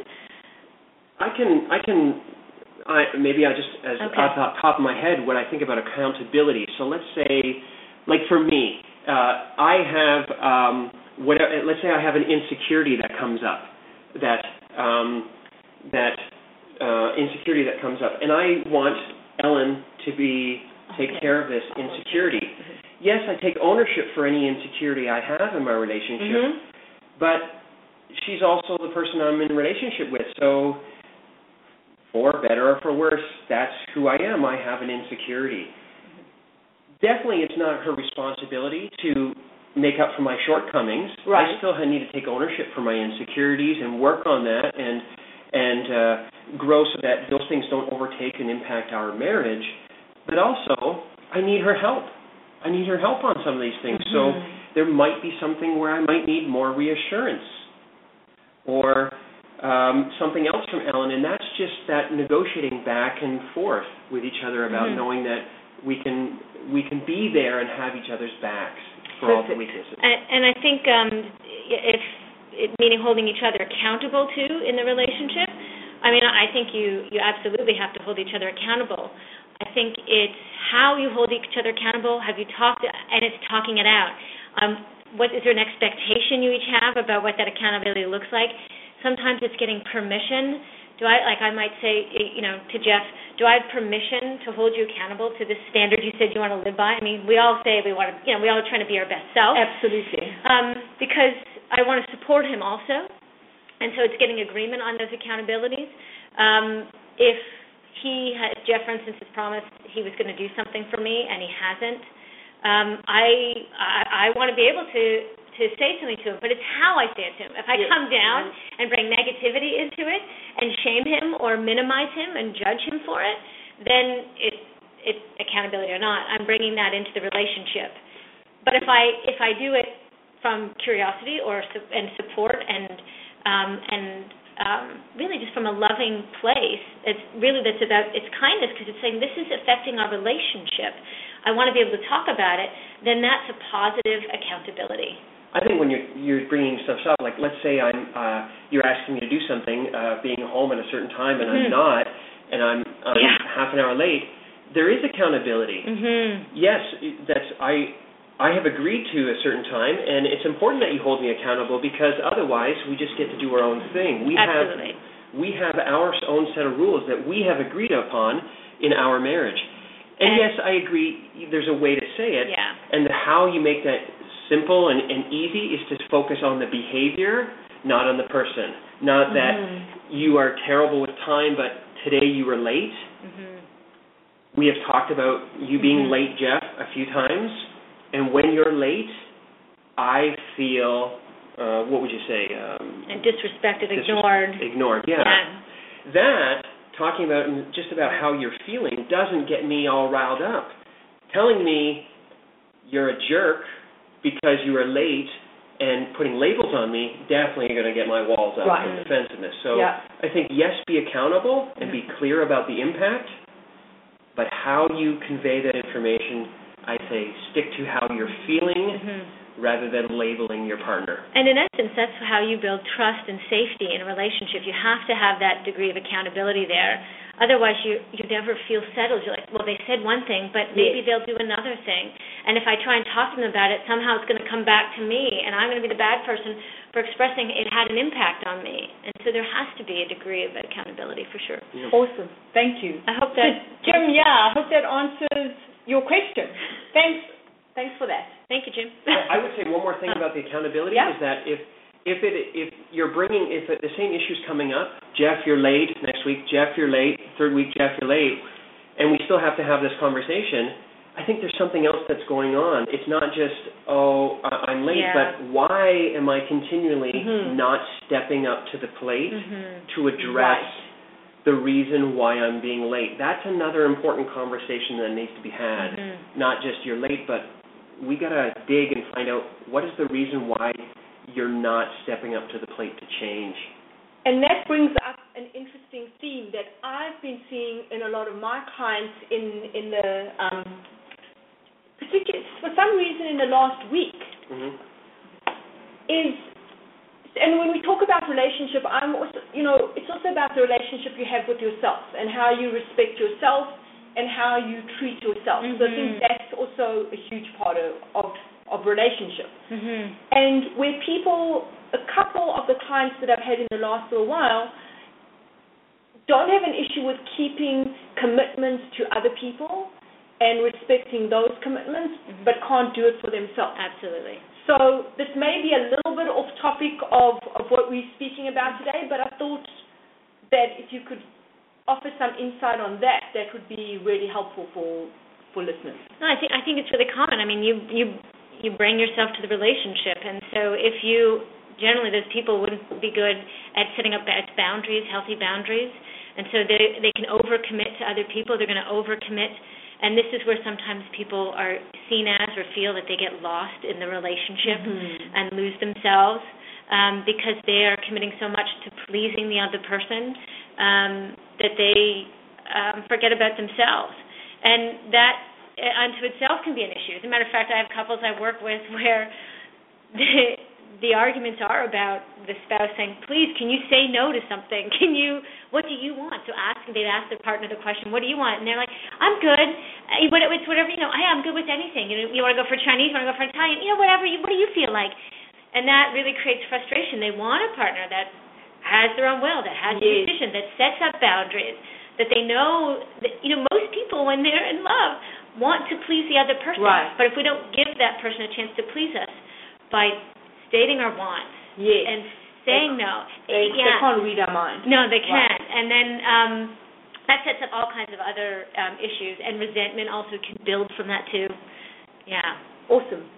I can, I can, I, maybe I just, as Okay. off the top of my head, what I think about accountability. So let's say, like for me, uh, I have, um, whatever, let's say I have an insecurity that comes up, that, um, that uh, insecurity that comes up, and I want Ellen to be, take Okay. care of this insecurity. Yes, I take ownership for any insecurity I have in my relationship, Mm-hmm. but she's also the person I'm in a relationship with, so for better or for worse, that's who I am. I have an insecurity. Definitely it's not her responsibility to make up for my shortcomings. Right. I still need to take ownership for my insecurities and work on that and and uh, grow so that those things don't overtake and impact our marriage. But also, I need her help. I need her help on some of these things. Mm-hmm. So there might be something where I might need more reassurance or um, something else from Ellen, and that's just that negotiating back and forth with each other about Mm-hmm. knowing that we can we can be there and have each other's backs for all the weaknesses. And, and I think um, if it, meaning holding each other accountable too in the relationship. I mean, I think you you absolutely have to hold each other accountable. I think it's how you hold each other accountable. Have you talked, and it's talking it out. Um, what is there an expectation you each have about what that accountability looks like? Sometimes it's getting permission. Do I, like I might say, you know, to Jeff, do I have permission to hold you accountable to this standard you said you want to live by? I mean, we all say we want to, you know, we all are trying to be our best self. Absolutely. Um, because I want to support him also. And so it's getting agreement on those accountabilities. Um, if he, had, Jeff, for instance, has promised he was going to do something for me and he hasn't, um, I, I I want to be able to to say something to him, but it's how I say it to him. If I Yes. come down and bring negativity into it and shame him or minimize him and judge him for it, then it's it's accountability or not. I'm bringing that into the relationship. But if I if I do it from curiosity or and support and um, and um, really just from a loving place, it's really that's about it's kindness because it's saying this is affecting our relationship. I want to be able to talk about it, then that's a positive accountability. I think when you're you're bringing stuff up, like let's say I'm uh, you're asking me to do something, uh, being home at a certain time, and mm-hmm. I'm not, and I'm, I'm yeah. half an hour late. There is accountability. Mm-hmm. Yes, that's I. I have agreed to a certain time, and it's important that you hold me accountable because otherwise we just get to do our own thing. We Absolutely. have we have our own set of rules that we have agreed upon in our marriage. And, and yes, I agree. There's a way to say it, yeah. and the how you make that simple and, and easy is to focus on the behavior, not on the person. Not that mm-hmm. you are terrible with time, but today you were late. Mm-hmm. We have talked about you being mm-hmm. late, Jeff, a few times. And when you're late, I feel, uh, what would you say? Um, and disrespected, disres- ignored. Ignored, yeah. yeah. That, talking about just about how you're feeling, doesn't get me all riled up. Telling me you're a jerk because you were late and putting labels on me, definitely going to get my walls up right. and defensiveness. So yeah. I think, yes, be accountable and be clear about the impact, but how you convey that information, I say stick to how you're feeling mm-hmm. rather than labeling your partner. And in essence, that's how you build trust and safety in a relationship. You have to have that degree of accountability there. Otherwise, you you never feel settled. You're like, well, they said one thing, but maybe yes. they'll do another thing. And if I try and talk to them about it, somehow it's going to come back to me, and I'm going to be the bad person for expressing it had an impact on me. And so there has to be a degree of accountability for sure. Yeah. Awesome. Thank you. I hope that... So, Jim, yeah, I hope that answers your question. Thanks. Thanks for that. Thank you, Jim. I would say one more thing about the accountability yeah. is that if if it if you're bringing if the same issue's coming up, Jeff, you're late next week. Jeff, you're late. Third week, Jeff, you're late, and we still have to have this conversation. I think there's something else that's going on. It's not just oh I'm late, yeah. but why am I continually mm-hmm. not stepping up to the plate mm-hmm. to address right. the reason why I'm being late? That's another important conversation that needs to be had. Mm-hmm. Not just you're late, but we got to dig and find out what is the reason why you're not stepping up to the plate to change. And that brings up an interesting theme that I've been seeing in a lot of my clients in, in the, um, particularly for some reason in the last week, mm-hmm. is, and when we talk about relationship, I'm also, you know, it's also about the relationship you have with yourself and how you respect yourself and how you treat yourself. Mm-hmm. So I think that's also a huge part of, of, of relationship. Mm-hmm. And where people, a couple of the clients that I've had in the last little while, don't have an issue with keeping commitments to other people and respecting those commitments, mm-hmm. but can't do it for themselves. Absolutely. So this may be a little bit off topic of, of what we're speaking about today, but I thought that if you could offer some insight on that, that would be really helpful for for listeners. No, I think I think it's really common. I mean, you you you bring yourself to the relationship, and so if you generally those people wouldn't be good at setting up boundaries, healthy boundaries, and so they they can overcommit to other people. They're going to overcommit, and this is where sometimes people are seen as or feel that they get lost in the relationship mm-hmm. and lose themselves um, because they are committing so much to pleasing the other person. Um, that they um, forget about themselves. And that unto itself can be an issue. As a matter of fact, I have couples I work with where the, the arguments are about the spouse saying, please, can you say no to something? Can you, what do you want? So ask, they'd ask their partner the question, what do you want? And they're like, I'm good. It's whatever, you know, hey, I'm good with anything. You know, you want to go for Chinese, you want to go for Italian, you know, whatever, you, what do you feel like? And that really creates frustration. They want a partner that has their own will, that has yes. a decision, that sets up boundaries, that they know that, you know, most people when they're in love want to please the other person. Right. But if we don't give that person a chance to please us by stating our wants yes. and saying they, no. They, yeah. they can't read our mind. No, they can't. Right. And then um, that sets up all kinds of other um, issues, and resentment also can build from that too. Yeah. Awesome.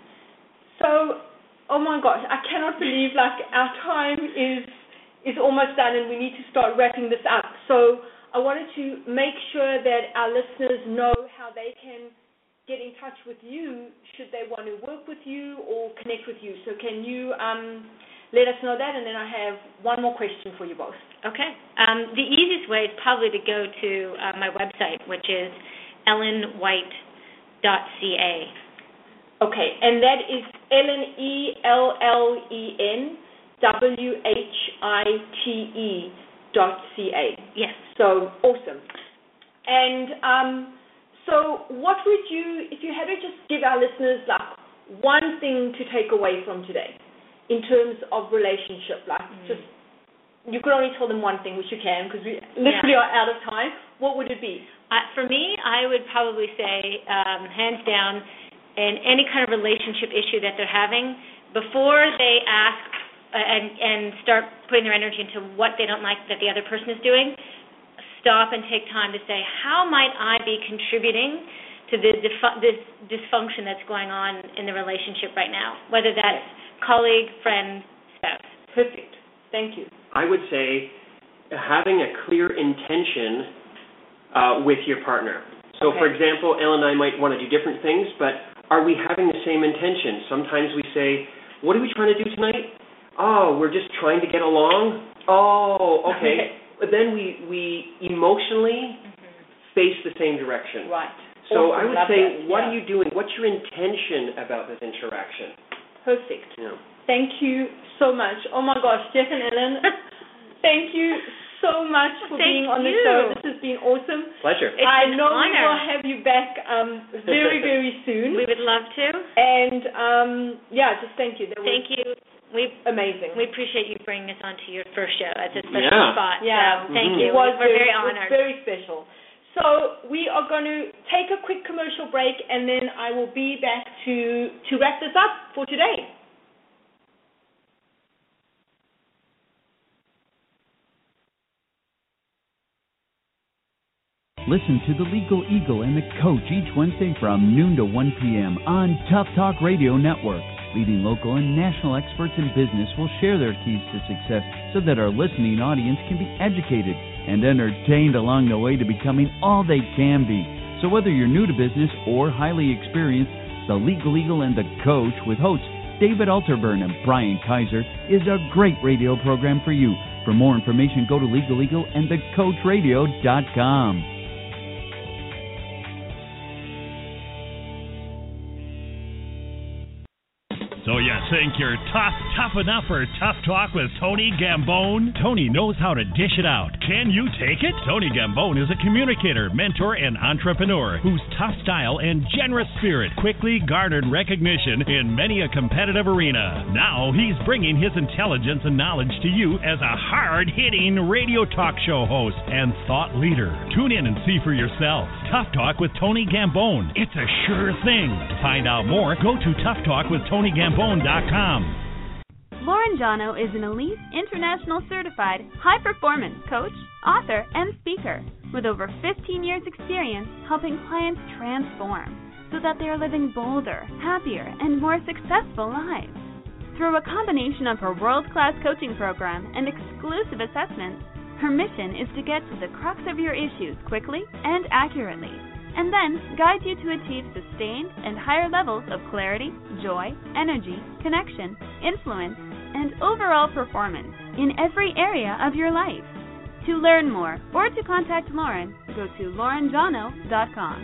So, oh my gosh, I cannot believe like our time is is almost done and we need to start wrapping this up. So I wanted to make sure that our listeners know how they can get in touch with you should they want to work with you or connect with you. So can you um, let us know that? And then I have one more question for you both. Okay. Um, the easiest way is probably to go to uh, my website, which is ellen white dot c a. Okay, and that is Ellen, E L L E N W H I T E dot C A. Yes. So, awesome. And um, so what would you, if you had to just give our listeners like one thing to take away from today in terms of relationship, like mm. just, you could only tell them one thing, which you can because we literally yeah. are out of time, what would it be? Uh, for me, I would probably say, um, hands down, in any kind of relationship issue that they're having, before they ask uh, and, and start putting their energy into what they don't like that the other person is doing, stop and take time to say, how might I be contributing to the dif- this dysfunction that's going on in the relationship right now, whether that's colleague, friend, spouse. Perfect. Thank you. I would say having a clear intention uh, with your partner. So, okay. for example, Elle and I might want to do different things, but are we having the same intention? Sometimes we say, what are we trying to do tonight? Oh, we're just trying to get along? Oh, okay. But then we, we emotionally mm-hmm. face the same direction. Right. So awesome. I would Love say, that. what yeah. are you doing? What's your intention about this interaction? Perfect. Yeah. Thank you so much. Oh, my gosh, Jeff and Ellen, thank you so much for Thank being on the you. show. This has been awesome. Pleasure. It's I an know honor. we will have you back um, very, very soon. We would love to. And, um, yeah, just thank you. That thank was you. We amazing. We appreciate you bringing us onto your first show. It's a special yeah. spot. Yeah. So thank mm-hmm. you. It was We're very, very honored. It was very special. So we are going to take a quick commercial break, and then I will be back to, to wrap this up for today. Listen to The Legal Eagle and The Coach each Wednesday from noon to one p.m. on Tough Talk Radio Network. Leading local and national experts in business will share their keys to success so that our listening audience can be educated and entertained along the way to becoming all they can be. So whether you're new to business or highly experienced, The Legal Eagle and The Coach with hosts David Alterburn and Brian Kaiser is a great radio program for you. For more information, go to Legal Eagle and the coach radio dot com. So you think you're tough, tough enough for Tough Talk with Tony Gambone? Tony knows how to dish it out. Can you take it? Tony Gambone is a communicator, mentor, and entrepreneur whose tough style and generous spirit quickly garnered recognition in many a competitive arena. Now he's bringing his intelligence and knowledge to you as a hard-hitting radio talk show host and thought leader. Tune in and see for yourself. Tough Talk with Tony Gambone. It's a sure thing. To find out more, go to tough talk with tony gambone dot com. Lauren Jono is an elite, international certified, high-performance coach, author, and speaker with over fifteen years experience helping clients transform so that they are living bolder, happier, and more successful lives. Through a combination of her world-class coaching program and exclusive assessments, her mission is to get to the crux of your issues quickly and accurately, and then guide you to achieve sustained and higher levels of clarity, joy, energy, connection, influence, and overall performance in every area of your life. To learn more or to contact Lauren, go to lauren jono dot com.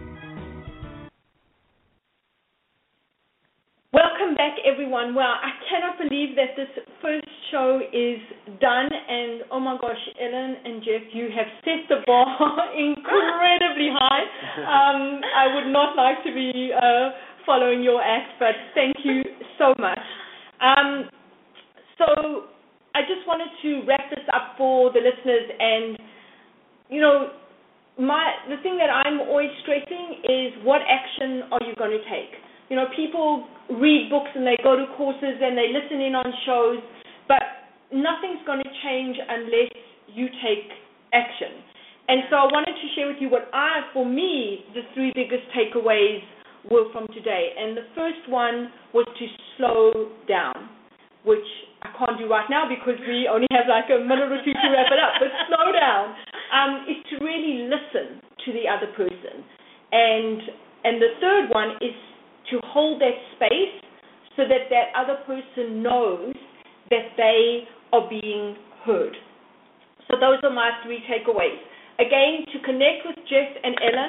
Welcome back, everyone. Well, I cannot believe that this first show is done, and oh my gosh, Ellen and Jeff, you have set the bar incredibly high. Um, I would not like to be uh, following your act, but thank you so much. Um, so I just wanted to wrap this up for the listeners, and you know, my the thing that I'm always stressing is what action are you going to take? You know, people read books and they go to courses and they listen in on shows, but nothing's going to change unless you take action. And so I wanted to share with you what I, for me, the three biggest takeaways were from today. And the first one was to slow down, which I can't do right now because we only have like a minute or two to wrap it up. But slow down um, is to really listen to the other person. And and the third one is to hold that space so that that other person knows that they are being heard. So those are my three takeaways. Again, to connect with Jeff and Ellen,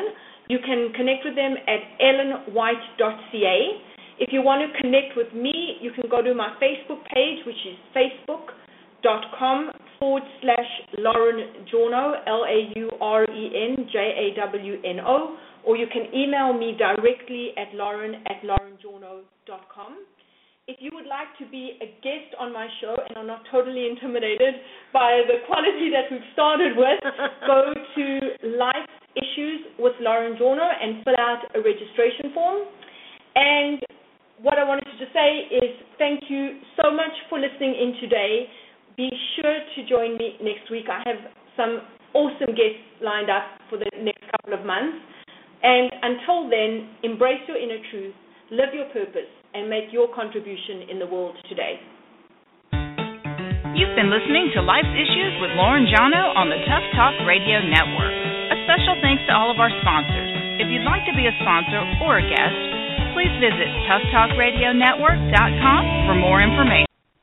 You can connect with them at ellen white dot c a. If you want to connect with me, you can go to my Facebook page, which is facebook.com forward slash Lauren Jorno, L A U R E N J A W N O, or you can email me directly at lauren at laurenjorno dot com. If you would like to be a guest on my show and are not totally intimidated by the quality that we've started with, go to Life Issues with Lauren Jorno and fill out a registration form. And what I wanted to just say is thank you so much for listening in today. Be sure to join me next week. I have some awesome guests lined up for the next couple of months. And until then, embrace your inner truth, live your purpose, and make your contribution in the world today. You've been listening to Life's Issues with Lauren Jorno on the Tough Talk Radio Network. A special thanks to all of our sponsors. If you'd like to be a sponsor or a guest, please visit tough talk radio network dot com for more information.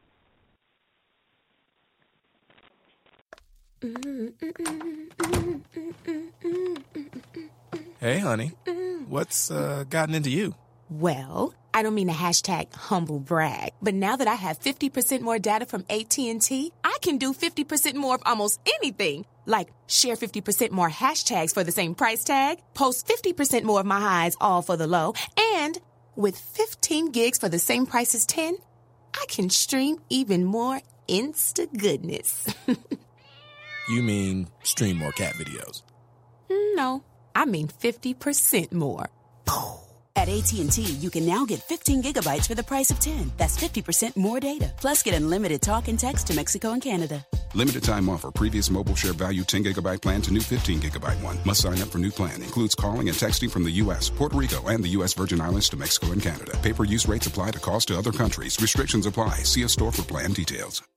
Hey, honey. What's uh, gotten into you? Well, I don't mean to hashtag humble brag, but now that I have fifty percent more data from A T and T, I can do fifty percent more of almost anything. Like share fifty percent more hashtags for the same price tag, post fifty percent more of my highs all for the low, and with fifteen gigs for the same price as ten, I can stream even more Insta goodness. You mean stream more cat videos? No, I mean fifty percent more. At A T and T, you can now get fifteen gigabytes for the price of ten. That's fifty percent more data. Plus, get unlimited talk and text to Mexico and Canada. Limited time offer. Previous mobile share value ten gigabyte plan to new fifteen gigabyte one. Must sign up for new plan. Includes calling and texting from the U S, Puerto Rico, and the U S Virgin Islands to Mexico and Canada. Pay-per-use rates apply to calls to other countries. Restrictions apply. See a store for plan details.